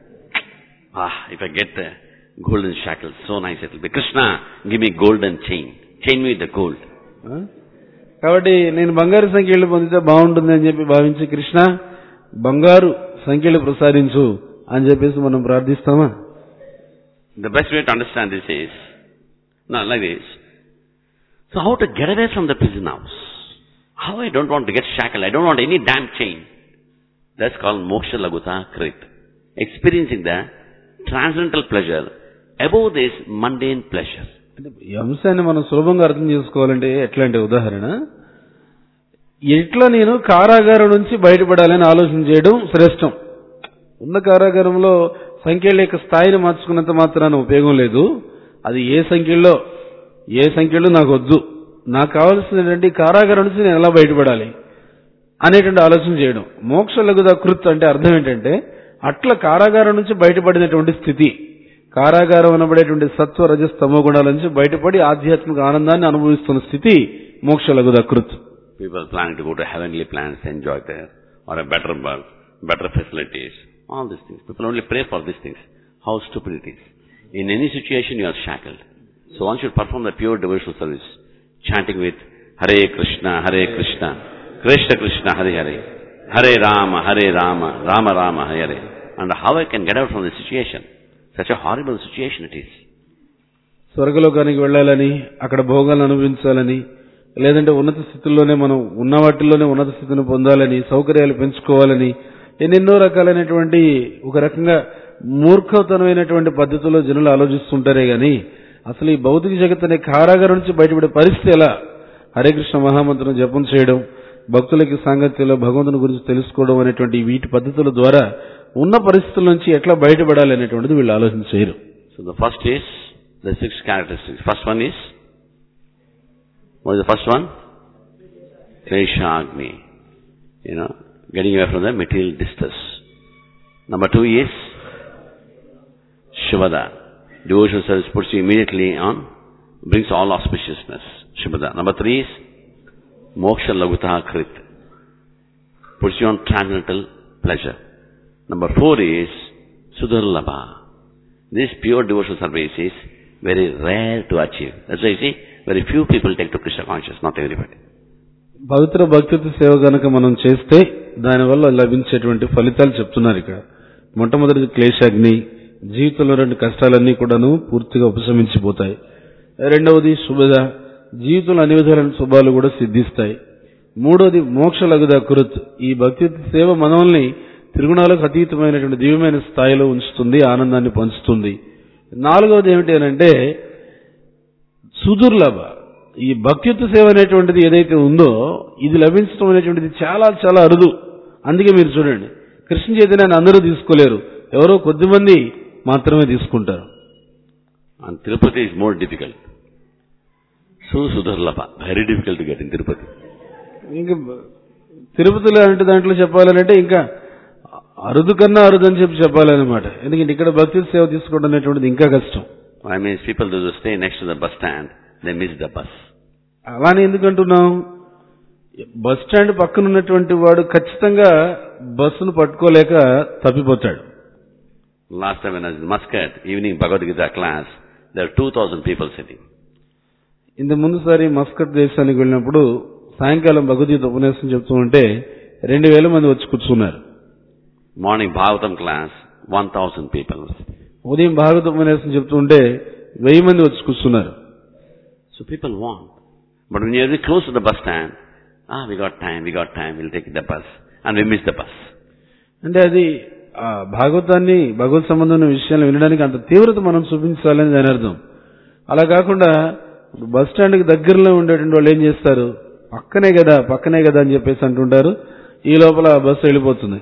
Ah, if I get the golden shackles, so nice it will be. Krishna, give me golden chain. Chain me with the gold.
కాబట్టి నేను బంగారు సంఖ్యలు పొందితే బాగుంటుంది అని చెప్పి భావించి కృష్ణ బంగారు సంఖ్యలు ప్రసాదించు అని చెప్పేసి మనం ప్రార్థిస్తామా?
The best way to understand this is, no, like this. So how to get away from the prison house? How I don't want to get shackled. I don't want any damn chain. That's called moksha laguta krit. Experiencing the transcendental pleasure above this mundane pleasure.
ఈ అంశాన్ని మనం సులభంగా అర్థం చేసుకోవాలంటే ఎట్లాంటి ఉదాహరణ, ఎట్లా నేను కారాగారం నుంచి బయటపడాలని ఆలోచన చేయడం శ్రేష్టం. ఉన్న కారాగారంలో సంఖ్యల యొక్క స్థాయిని మార్చుకున్నంత మాత్రాన ఉపయోగం లేదు. అది ఏ సంఖ్యలో ఏ సంఖ్యలో నాకు వద్దు, నాకు కావాల్సినటువంటి కారాగారం నుంచి నేను ఎలా బయటపడాలి అనేటువంటి ఆలోచన చేయడం. మోక్ష లఘుదా కృత్ అంటే అర్థం ఏంటంటే అట్లా కారాగారం నుంచి బయటపడినటువంటి స్థితి, కారాగారం అనబడేటువంటి సత్వ రజస్ తమో గుణాల నుంచి బయటపడి ఆధ్యాత్మిక ఆనందాన్ని అనుభవిస్తున్న స్థితి మోక్ష లఘుదా కృత్.
People planning to go to heavenly planets, enjoy there, or a better birth, better facilities, all these things. People only pray for these things. How stupid it is. In any situation you are shackled. So one should perform the pure devotional service, chanting with Hare Krishna, Hare Krishna, Krishna Krishna, Hare Hare, Hare Rama, Hare Rama, Rama Rama, Hare Hare. And how I can get out from this situation? Such a horrible situation it is.
స్వర్గలోకానికి వెళ్ళాలని, అక్కడ భోగాలను అనుభవించాలని, లేదంటే ఉన్నత స్థితుల్లోనే మనం ఉన్న వాటిల్లోనే ఉన్నత స్థితిని పొందాలని, సౌకర్యాలు పెంచుకోవాలని ఎన్నెన్నో రకాలైనటువంటి ఒక రకంగా మూర్ఖతనమైనటువంటి పద్ధతిలో జనులు ఆలోచిస్తుంటారే గాని అసలు ఈ భౌతిక జగత్ అనే కారాగారం నుంచి బయటపడే పరిస్థితి ఎలా? హరే కృష్ణ మహామంత్రం జపం చేయడం, భక్తులకి సాంగత్యంలో భగవంతుని గురించి తెలుసుకోవడం అనేటువంటి వీటి పద్ధతుల ద్వారా ఉన్న పరిస్థితుల నుంచి ఎట్లా బయటపడాలి అనేటువంటిది వీళ్ళు ఆలోచన చేయరు.
So the first is the six characteristics. First one is, what is the first one? Kleshagni. You know, getting away from the material distress. Number two is Shivada. Devotional service puts you immediately on, brings all auspiciousness. Shivada. Number three is Moksha Lagutaha Krit. Puts you on transcendental pleasure. Number four is Sudharlabha. This pure devotional service is very rare to achieve. That's why you see, very few people take to Krishna consciousness, not everybody.
పవిత్ర భక్తి సేవ గనక మనం చేస్తే దానివల్ల లభించేటువంటి ఫలితాలు చెప్తున్నారు ఇక్కడ. మొట్టమొదటి క్లేశాగ్ని, జీవితంలో రెండు కష్టాలన్నీ కూడాను పూర్తిగా ఉపశమించిపోతాయి. రెండవది శుభద, జీవితంలో అన్ని విధాలైన శుభాలు కూడా సిద్ధిస్తాయి. మూడవది మోక్ష లఘుదా కృత్, ఈ భక్తి సేవ మనల్ని త్రిగుణాలకు అతీతమైనటువంటి దివ్యమైన స్థాయిలో ఉంచుతుంది, ఆనందాన్ని పంచుతుంది. నాలుగవది ఏమిటి అంటే సుదుర్లభ, ఈ భక్తిత్వ సేవ అనేటువంటిది ఏదైతే ఉందో ఇది లభించడం అనేటువంటిది చాలా చాలా అరుదు. అందుకే మీరు చూడండి, కృష్ణ చైతన్యాన్ని అందరూ తీసుకోలేరు, ఎవరో కొద్దిమంది మాత్రమే తీసుకుంటారు.
And Tirupati is more difficult. So Sudharlabha, very difficult to get in Tirupati.
ఇంకా తిరుపతిలో అంటే దాంట్లో చెప్పాలంటే ఇంకా అరుదు కన్నా అరుదు అని చెప్పి చెప్పాలన్నమాట. ఎందుకంటే ఇక్కడ భక్తి సేవ తీసుకోవడం అనేటువంటిది ఇంకా కష్టం.
I mean, people who stay next to the bus stand, they miss the bus.
అలానే ఎందుకంటున్నాం, బస్ స్టాండ్ పక్కన ఉన్నటువంటి వాడు ఖచ్చితంగా బస్సును పట్టుకోలేక తప్పిపోతాడు.
Last time when I was in Muscat, evening Bhagavad Gita class, there are two thousand people sitting.
ఇంత ముందుసారి మస్కట్ దేశానికి వెళ్ళినప్పుడు సాయంకాలం భగవద్గీత ఉపన్యాసం చెప్తూ ఉంటే రెండు వేల మంది వచ్చి కూర్చున్నారు.
Morning Bhagavatam class, one thousand people.
ఉదయం భాగవత ఉపన్యాసం చెప్తూ ఉంటే వెయ్యి మంది వచ్చి కూర్చున్నారు.
So people want. But when you are close to the bus stand, ah, we got time, we got time, we'll take the bus. And we miss the bus.
అంటే అది భాగవతాన్ని భగవత్ సంబంధమైన విషయాలు వినడానికి అంత తీవ్రత మనం చూపించాలని దాని అర్థం. అలా కాకుండా బస్ స్టాండ్కి దగ్గరలో ఉండేటువంటి వాళ్ళు ఏం చేస్తారు, పక్కనే కదా పక్కనే కదా అని చెప్పేసి అంటుంటారు, ఈ లోపల బస్సు వెళ్ళిపోతుంది.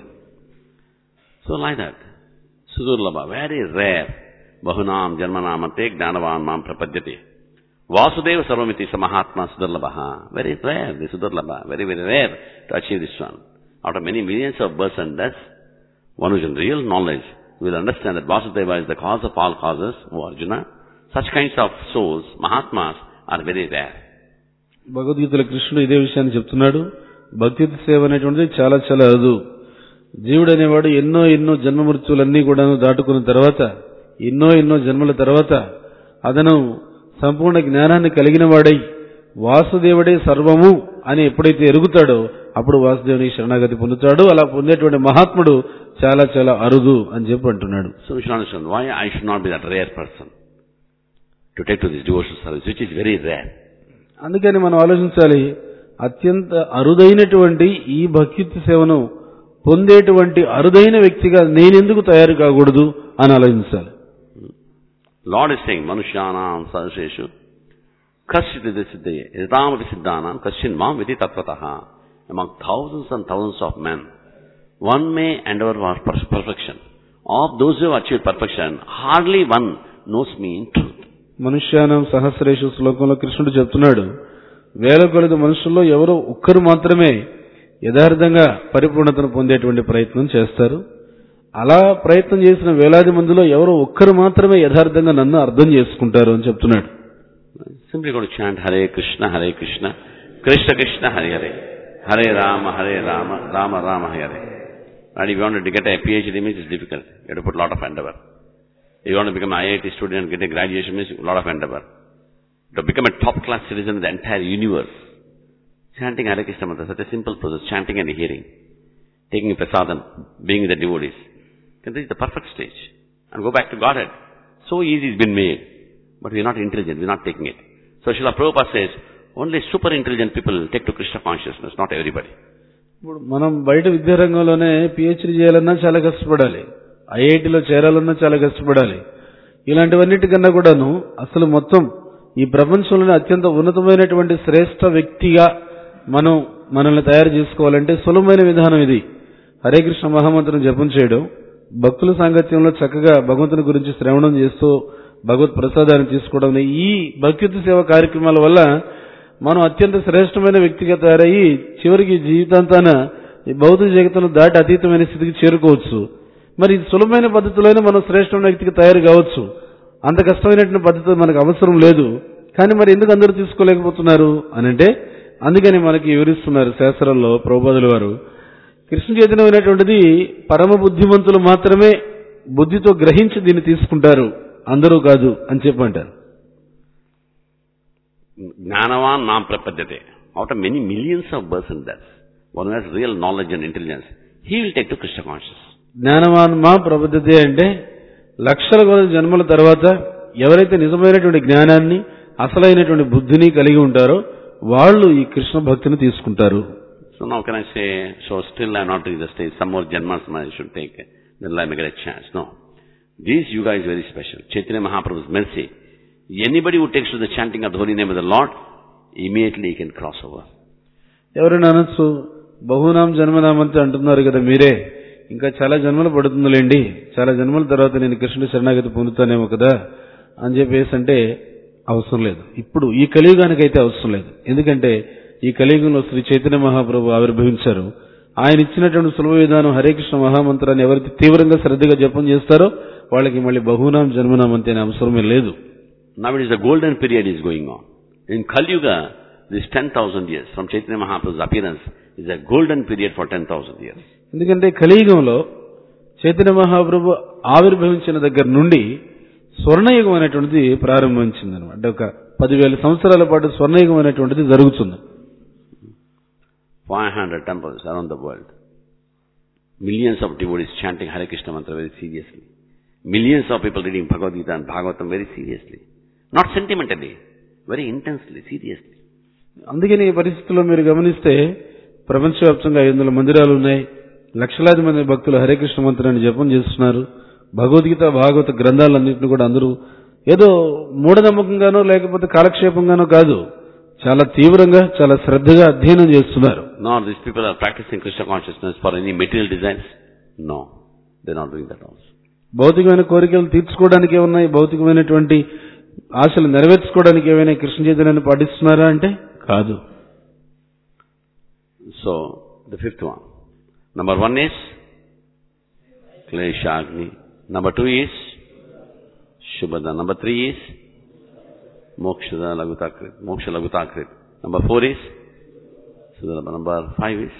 So like that. Sudurlabha, very rare. Bahunam janmanamante gnanavan mam prapadyate. Vasudeva sarvamiti samahatma Sudurlabha. Very rare, the Sudurlabha. Very, very rare to achieve this one. Out of many millions of births and deaths, one who is in real knowledge will understand that Vasudeva is the cause of all causes, O Arjuna. Such kinds of souls, Mahatmas, are very rare.
భగవద్గీతలో కృష్ణుడు ఇదే విషయాన్ని చెప్తున్నాడు. భక్తి సేవ అనేటువంటిది చాలా చాలా అరుదు. జీవుడు అనేవాడు ఎన్నో ఎన్నో జన్మ మృత్యులన్నీ కూడా దాటుకున్న తర్వాత, ఎన్నో ఎన్నో జన్మల తర్వాత అతను సంపూర్ణ జ్ఞానాన్ని కలిగిన వాడై వాసుదేవుడే సర్వము అని ఎప్పుడైతే ఎరుగుతాడో అప్పుడు వాసుదేవుని శరణాగతి పొందుతాడు. అలా పొందేటువంటి మహాత్ముడు చాలా చాలా అరుదు అని చెప్పి అంటున్నాడు.
So we should understand why I should not be that rare person to take to this devotional service, which is very rare.
అందుకని మనం ఆలోచించాలి, అత్యంత అరుదైనటువంటి ఈ భక్తి సేవను పొందేటువంటి అరుదైన వ్యక్తిగా నేనెందుకు తయారు కాకూడదు అని ఆలోచించాలి.
Lord is saying, Manushyanam sadasheshu kasyati siddhaye yadamapi siddhanam kasyin mam viti tattvataha. Among thousands and thousands of men, one may endeavor for perfection. Of those who have achieved perfection, hardly one knows me in truth.
మనుష్యానం సహస్రేషు శ్లోకంలో కృష్ణుడు చెప్తున్నాడు, వేల కొలది మనుషుల్లో ఎవరో ఒక్కరు మాత్రమే యథార్థంగా పరిపూర్ణతను పొందేటువంటి ప్రయత్నం చేస్తారు. అలా ప్రయత్నం చేసిన వేలాది మందిలో ఎవరో ఒక్కరు మాత్రమే యథార్థంగా నన్ను అర్థం చేసుకుంటారు అని చెప్తున్నాడు.
Simply going to chant Hare Krishna, Hare Krishna, Krishna Krishna, Hare Hare, Hare Rama, Hare Rama, Rama Rama, Hare Hare. And if you want to get a PhD means it's difficult. You have to put a lot of endeavor. If you want to become an I I T student and get a graduation means a lot of endeavor. To become a top class citizen of the entire universe, chanting Hare Krishna mantra, such a simple process, chanting and hearing, taking prasadam, being with the devotees, can reach the perfect stage and go back to Godhead. So easy it's been made, but we are not intelligent, we are not taking it. So Srila Prabhupada says, only super intelligent people take to Krishna consciousness, not everybody.
ఇప్పుడు మనం బయట విద్యారంగంలోనే పిహెచ్డీ చేయాలన్నా చాలా కష్టపడాలి, ఐఐటిలో చేరాలన్నా చాలా కష్టపడాలి. ఇలాంటివన్నిటికన్నా కూడాను అసలు మొత్తం ఈ ప్రపంచంలోనే అత్యంత ఉన్నతమైనటువంటి శ్రేష్ఠ వ్యక్తిగా మనం మనల్ని తయారు చేసుకోవాలంటే సులభమైన విధానం ఇది. హరే కృష్ణ మహామంత్రం జపం చేయడం, భక్తుల సాంగత్యంలో చక్కగా భగవంతుని గురించి శ్రవణం చేస్తూ భగవత్ ప్రసాదాన్ని తీసుకోవడం, ఈ భక్తి సేవ కార్యక్రమాల వల్ల మనం అత్యంత శ్రేష్టమైన వ్యక్తిగా తయారయ్యి చివరికి జీవితాంతాన ఈ భౌతిక జగత్తును దాటి అతీతమైన స్థితికి చేరుకోవచ్చు. మరి సులభమైన పద్ధతిలోనే మనం శ్రేష్టమైన వ్యక్తికి తయారు కావచ్చు. అంత కష్టమైనటువంటి పద్ధతి మనకు అవసరం లేదు. కానీ మరి ఎందుకు అందరూ తీసుకోలేకపోతున్నారు అని అంటే, అందుకని మనకి వివరిస్తున్నారు శాస్త్రంలో ప్రభుపాదుల వారు, కృష్ణ చైతన్యమైనటువంటిది పరమ బుద్ధిమంతులు మాత్రమే బుద్ధితో గ్రహించి దీన్ని తీసుకుంటారు, అందరూ కాదు అని చెప్పంటారు.
Gnanavan nam prapadyate. Out of many millions of births and deaths, one who has real knowledge and intelligence, he will take to Krishna consciousness. జ్ఞానవాన్
మా ప్రబుద్ధతే అంటే లక్షల కొలది జన్మల తర్వాత ఎవరైతే నిజమైనటువంటి జ్ఞానాన్ని అసలైనటువంటి బుద్ధిని కలిగి ఉంటారో వాళ్ళు ఈ కృష్ణ భక్తిని తీసుకుంటారు.
So now can I say, so still I am not reached the stage, some more janmas I should take, then I may get a chance. No. This Yuga is very special. Chaitanya Mahaprabhu's mercy. Anybody who takes to the chanting of the holy name of the Lord, immediately he can cross over.
ఎవరైనా అనొచ్చు, బహునాం జన్మనామంతే అంటున్నారు కదా మీరే, ఇంకా చాలా జన్మలు పడుతుందిలేండి, చాలా జన్మల తర్వాత నేను కృష్ణుడి శరణాగతి పొందుతానేమో కదా అని చెప్పేసి అంటే అవసరం లేదు. ఇప్పుడు ఈ కలియుగానికి అయితే అవసరం లేదు. ఎందుకంటే ఈ కలియుగంలో శ్రీ చైతన్య మహాప్రభు ఆవిర్భవించారు. ఆయన ఇచ్చినటువంటి సులభ విధానం హరే కృష్ణ మహామంత్రాన్ని ఎవరైతే తీవ్రంగా శ్రద్ధగా జపం చేస్తారో వాళ్ళకి మళ్ళీ బహునాం జన్మనాం అంతే అవసరమే లేదు.
Now it is the golden period is going on. In Kali Yuga, this ten thousand years from Chaitanya Mahaprabhu's appearance is a golden period for ten thousand years.
ఎందుకంటే కలియుగంలో చైతన్య మహాప్రభు ఆవిర్భవించిన దగ్గర నుండి స్వర్ణయుగం అనేటువంటిది ప్రారంభించింది అనమాట. అంటే ఒక పదివేల సంవత్సరాల పాటు స్వర్ణయుగం అనేటువంటిది జరుగుతుంది.
five hundred temples around the world. Millions of devotees chanting Hare Krishna mantra very seriously. Millions of people reading Bhagavad Gita and Bhagavatam very seriously. Not sentimentally, very intensely, seriously.
అందుకని ఈ పరిస్థితుల్లో మీరు గమనిస్తే ప్రపంచవ్యాప్తంగా ఐదు వందల మందిరాలు ఉన్నాయి. లక్షలాది మంది భక్తులు హరే కృష్ణ మంత్రాన్ని జపం చేస్తున్నారు. భగవద్గీత భాగవత గ్రంథాలన్నింటినీ కూడా అందరూ ఏదో మూఢనమ్మకంగానో లేకపోతే కాలక్షేపంగానో కాదు, చాలా తీవ్రంగా చాలా శ్రద్ధగా అధ్యయనం చేస్తున్నారు.
No, these people are practicing Krishna consciousness for any material desires. No, they are not doing that also.
భౌతికమైన కోరికలు తీర్చుకోవడానికి ఏమన్నాయి, భౌతికమైనటువంటి ఆశలు నెరవేర్చుకోవడానికి ఏమైనా కృష్ణ చైతన్యాన్ని పాటిస్తున్నారా అంటే కాదు.
So, the fifth one. Number one is Kleshagni. Number two is Shubhada. Number three is Mokshada Lagutakrit. Moksha Lagutakrit. Number four is Sudharabha. Number five is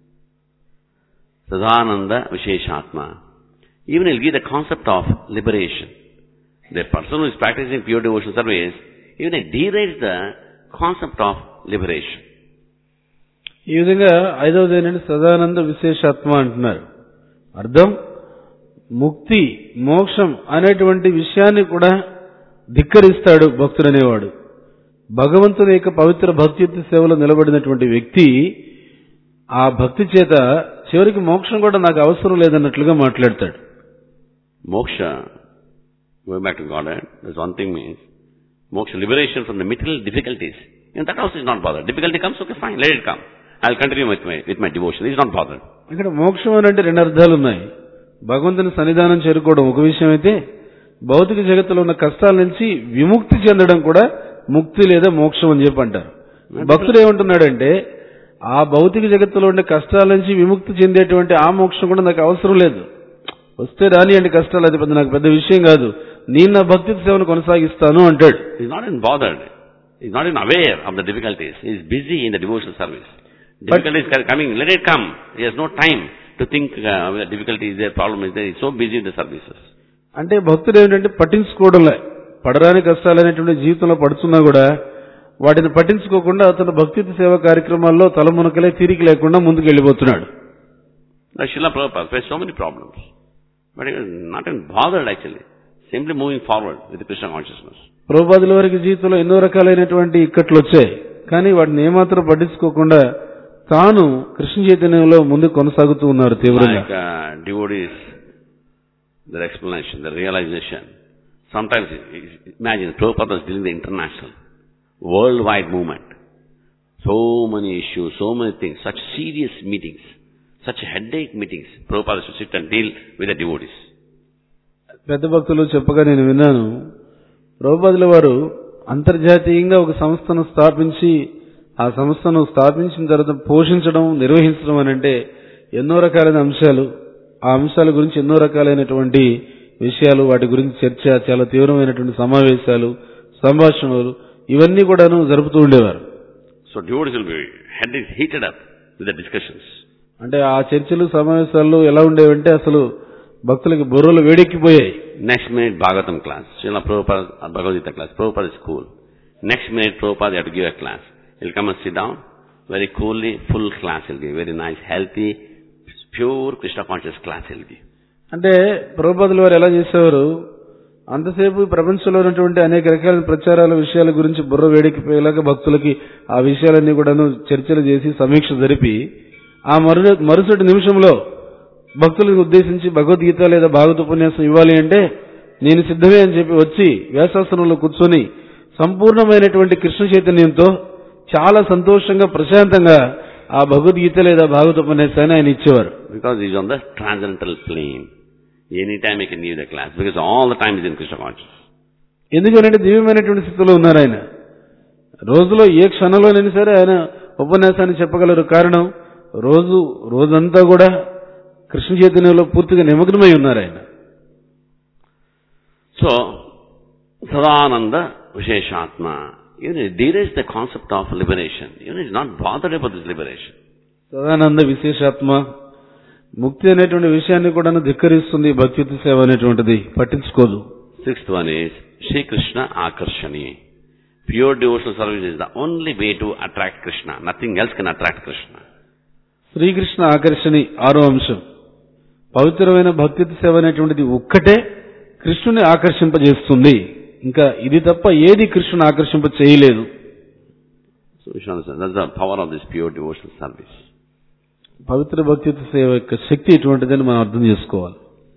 Sadhananda Visheshatma. Even he'll give the concept of liberation. The person who is practicing pure devotional service, even he derives the concept of liberation.
ఈ విధంగా ఐదవది ఏంటంటే సదానంద విశేషాత్మ అంటున్నారు. అర్థం ముక్తి మోక్షం అనేటువంటి విషయాన్ని కూడా ధిక్కరిస్తాడు భక్తుడు అనేవాడు. భగవంతుని యొక్క పవిత్ర భక్తియుక్తి సేవలో నిలబడినటువంటి వ్యక్తి ఆ భక్తి చేత చివరికి మోక్షం కూడా నాకు అవసరం లేదన్నట్లుగా మాట్లాడతాడు.
Moksha, going back to Godhead, there's one thing means, moksha, liberation from the material difficulties. And that also is not bothered. Difficulty comes, okay, fine, let it come. I'll continue with my, with my devotion. He's not bothered.
ఇక్కడ మోక్షం అని అంటే రెండు అర్థాలు ఉన్నాయి. భగవంతుని సన్నిధానం చేరుకోవడం ఒక విషయం అయితే, భౌతిక జగత్తులో ఉన్న కష్టాల నుంచి విముక్తి చెందడం కూడా ముక్తి లేదా మోక్షం అని చెప్పి అంటారు. భక్తుడు ఏమంటున్నాడంటే ఆ భౌతిక జగత్తులో ఉండే కష్టాల నుంచి విముక్తి చెందేటువంటి ఆ మోక్షం కూడా నాకు అవసరం లేదు, వస్తే రాని అంటే కష్టాలు అది పెద్ద నాకు పెద్ద విషయం కాదు, నేను నా భక్తి సేవను కొనసాగిస్తాను అంటాడు.
He's not even bothered. He's not even aware of the difficulties. He's busy in the devotional service. Difficulties are coming, let it come. He has no time to think uh, the difficulty is there, problem is there. He's so busy in the services.
అంటే భక్తుడు ఏమిటంటే పట్టించుకోవడంలే, పడరాని కష్టాలు అనేటువంటి జీవితంలో పడుతున్నా కూడా వాటిని పట్టించుకోకుండా అతను భక్తి సేవ కార్యక్రమాల్లో తలమునకలే తీరిక లేకుండా ముందుకు వెళ్ళిపోతున్నాడు.
Srila Prabhupada faced so many problems, but he was not even bothered actually, simply moving forward with the Krishna consciousness.
ప్రభుపాదుల వారికి జీవితంలో ఎన్నో రకాలైనటువంటి ఇక్కట్లు వచ్చాయి, కానీ వాటిని ఏమాత్రం పట్టించుకోకుండా తాను కృష్ణ చైతన్యంలో ముందుకు కొనసాగుతూ ఉన్నారు తీవ్రంగా.
Like uh, devotees, their explanation, their realization. Sometimes, imagine, Prabhupada was dealing with the international, worldwide movement. So many issues, so many things, such serious meetings, such headache meetings. Prabhupada should sit and deal with the devotees.
పెద్ద భక్తులు చెప్పగా నేను విన్నాను, ప్రభుపాదుల వారు అంతర్జాతీయంగా ఒక సంస్థను స్థాపించి ఆ సంస్థను స్థాపించిన తర్వాత పోషించడం నిర్వహించడం అని అంటే ఎన్నో రకాలైన అంశాలు, ఆ అంశాల గురించి ఎన్నో రకాలైనటువంటి విషయాలు, వాటి గురించి చర్చ, చాలా తీవ్రమైనటువంటి సమావేశాలు, సంభాషణలు ఇవన్నీ కూడాను జరుపుతూ ఉండేవారు.
So devotees will be head is heated up with the discussions.
అంటే ఆ చర్చలు సమావేశాల్లో ఎలా ఉండేవంటే అసలు భక్తులకి బుర్రలు వేడెక్కిపోయాయి.
Next minute Bhagavatam class, Srila Prabhupada Bhagavad Gita class, Prabhupada school. Next minute Prabhupada you have to give a class. He'll come and sit down, very coolly, full class he'll give, very nice, healthy, pure Krishna conscious class he'll give. అంటే
ప్రభుపాదుల వారు ఎలా చేసేవారు, అంతసేపు ప్రపంచంలో ఉన్నటువంటి అనేక రకాల ప్రచారాల విషయాల గురించి బుర్ర వేడెక్కిపోయేలాగా భక్తులకి ఆ విషయాలన్నీ కూడాను చర్చలు చేసి సమీక్ష జరిపి ఆ మరు మరుసటి నిమిషంలో భక్తులకు ఉద్దేశించి భగవద్గీత లేదా భాగవత ఉపన్యాసం ఇవ్వాలి అంటే నేను సిద్ధమే అని చెప్పి వచ్చి వ్యాసాసనంలో కూర్చొని సంపూర్ణమైనటువంటి కృష్ణ చైతన్యంతో చాలా సంతోషంగా ప్రశాంతంగా ఆ భగవద్గీత లేదా భాగవత ఉపన్యాసాన్ని ఆయన ఇచ్చేవారు.
Because he is on the transcendental plane. Anytime he can give the class, because all the time he is in Krishna consciousness.
ఎందుకంటే దివ్యమైనటువంటి స్థితిలో ఉన్నారు ఆయన. రోజులో ఏ క్షణంలోనైనా సరే ఆయన ఉపన్యాసాన్ని చెప్పగలరు. కారణం రోజు రోజంతా కూడా కృష్ణ చైతన్యంలో పూర్తిగా నిమగ్నమై ఉన్నారు ఆయన.
So, Sadananda Visheshatma, you know, there is the concept of liberation. You know, it's not bothered about this liberation.
Sadananda విశేషాత్మ ముక్తి అనేటువంటి విషయాన్ని కూడా ధిక్కరిస్తుంది. భక్తి సేవ అనేటువంటిది పట్టించుకోదు.
Sixth one is Shri Krishna Akarshani. Pure devotional service is the only way to attract Krishna. Nothing else can attract Krishna.
Srikrishna ఆకర్షణి ఆరో అంశం. పవిత్రమైన భక్తి సేవ అనేటువంటిది ఒక్కటే కృష్ణుని ఆకర్షింపజేస్తుంది. ఇంకా ఇది తప్ప ఏది కృష్ణుని ఆకర్షింప చేయలేదు.
So we should understand that's the power of this pure devotional service.
పవిత్ర భక్తి సేవ యొక్క శక్తి ఎటువంటిదని మనం అర్థం చేసుకోవాలి.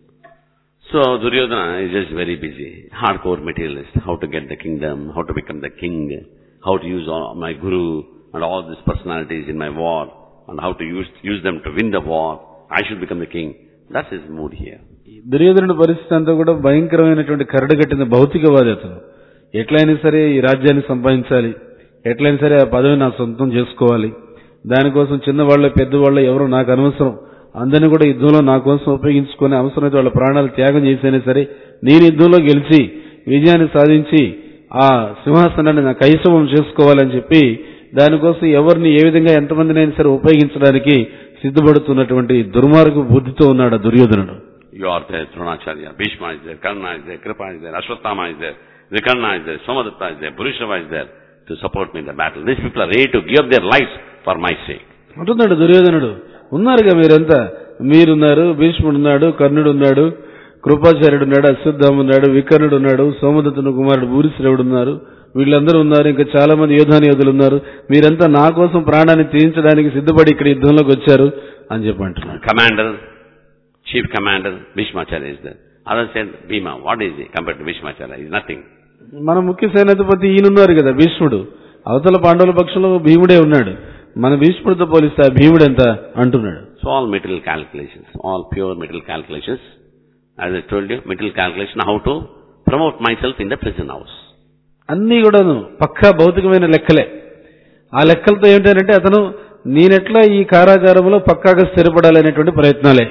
So Duryodhana is just very busy, hardcore materialist. How to get the kingdom, how to become the king, how to use all my guru and all these personalities in my war, and how to use use them to win the war. I should become the king. That's his mood here.
దుర్యోధనుడి పరిస్థితి అంతా కూడా భయంకరమైనటువంటి కరడుగట్టిన భౌతికవాది అతను. ఎట్లయినా సరే ఈ రాజ్యాన్ని సంపాదించాలి, ఎట్లయినా సరే ఆ పదవిని నా సొంతం చేసుకోవాలి, దానికోసం చిన్నవాళ్ళు పెద్దవాళ్ళు ఎవరో నాకు అనవసరం, అందరినీ కూడా యుద్ధంలో నా కోసం ఉపయోగించుకొని అవసరమైతే వాళ్ళ ప్రాణాలు త్యాగం చేసైనా సరే నేను యుద్ధంలో గెలిచి విజయాన్ని సాధించి ఆ సింహాసనాన్ని నా కైశవం చేసుకోవాలని చెప్పి దానికోసం ఎవరిని ఏ విధంగా ఎంతమందినైనా సరే ఉపయోగించడానికి సిద్ధపడుతున్నటువంటి దుర్మార్గ బుద్ధితో ఉన్నాడు దుర్యోధనుడు.
You are there, Dronacharya, Bhishma is there, Karna is there, Kripa is there, Ashwatthama is there, Vikarna is there, Somadatta is there, Bhurishava is there to support me in the battle. These people are ready to give up their lives for my sake.
అంటున్నాడు దుర్యోధనుడు, ఉన్నారుగా మీరంతా, మీరున్నారు, భీష్ముడు ఉన్నాడు, కర్ణుడు ఉన్నాడు, కృపాచార్యుడు ఉన్నాడు, అశ్వత్థామ ఉన్నాడు, వికర్ణుడు ఉన్నాడు, సోమదత్తుని కుమారుడు భూరిశ్రవుడు ఉన్నారు, వీళ్ళందరూ ఉన్నారు, ఇంకా చాలా మంది యోధాని యోధులు ఉన్నారు, మీరంతా నా కోసం ప్రాణాన్ని తీయించడానికి సిద్ధపడి ఇక్కడ యుద్ధంలోకి వచ్చారు అని చెప్పి అంటున్నాడు.
Commander, Chief Commander, Bhishmacharya is there. Others said, Bhima, what is he compared to Bhishmacharya? He is nothing.
మన ముఖ్య సేనాధిపతి ఈయనున్నారు కదా భీష్ముడు, అవతల పాండవుల పక్షంలో భీముడే ఉన్నాడు, మన భీష్ముడితో పోలిస్తే భీముడు ఎంత అంటున్నాడు.
So all material calculations, all pure material calculations. As I told you, material calculation, how to promote myself in the prison house.
అన్నీ కూడాను పక్కా భౌతికమైన లెక్కలే. ఆ లెక్కలతో ఏంటంటే అతను నేనెట్లా ఈ కారాగారంలో పక్కాగా స్థిరపడాలనేటువంటి ప్రయత్నాలే.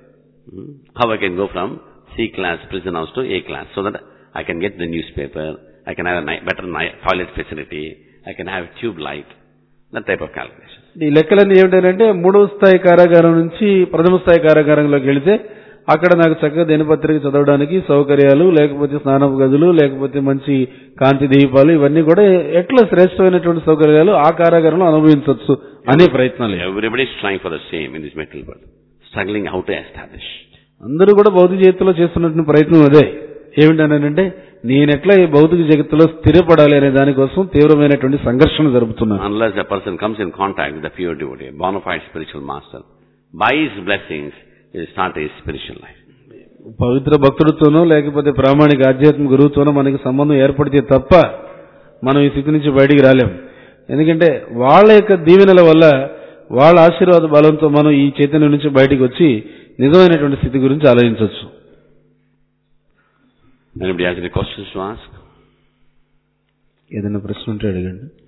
How I can go from C class prison house to A class so that I can get the newspaper, I can have a better toilet facility, I can have tube light, that type of calculation.
ఈ లెక్కలన్నీ ఏమిటంటే మూడవ స్థాయి కారాగారం నుంచి ప్రథమ స్థాయి కారాగారంలోకి వెళితే అక్కడ నాకు చక్కగా దినపత్రిక చదవడానికి సౌకర్యాలు, లేకపోతే స్నానపు గదులు, లేకపోతే మంచి కాంతి దీపాలు, ఇవన్నీ కూడా ఎట్లా శ్రేష్టమైనటువంటి సౌకర్యాలు ఆ కారాగారంలో అనుభవించవచ్చు అనే ప్రయత్నాలు.
Everybody is trying for the same in this material world, struggling how to establish.
అందరూ కూడా భౌతిక జగత్తులో చేస్తున్నటువంటి ప్రయత్నం అదే. ఏమిటంటే నేనెట్లా ఈ భౌతిక జగత్తులో స్థిరపడాలి అనే దానికోసం తీవ్రమైనటువంటి సంఘర్షణ జరుపుతున్నాను.
Unless a person comes in contact with the pure devotee, bona fide spiritual master, by his blessings, he will start his spiritual life.
పవిత్ర భక్తుడితోనో లేకపోతే ప్రామాణిక ఆధ్యాత్మిక గురువుతోనో మనకి సంబంధం ఏర్పడితే తప్ప మనం ఈ స్థితి నుంచి బయటికి రాలేం. ఎందుకంటే వాళ్ళ యొక్క దీవెనల వల్ల, వాళ్ళ ఆశీర్వాద బలంతో మనం ఈ చైతన్యం నుంచి బయటికి వచ్చి నిజమైనటువంటి స్థితి గురించి ఆలోచించవచ్చు.
Anybody has any questions to ask?
ఏదైనా ప్రశ్న ఉంటే అడగండి.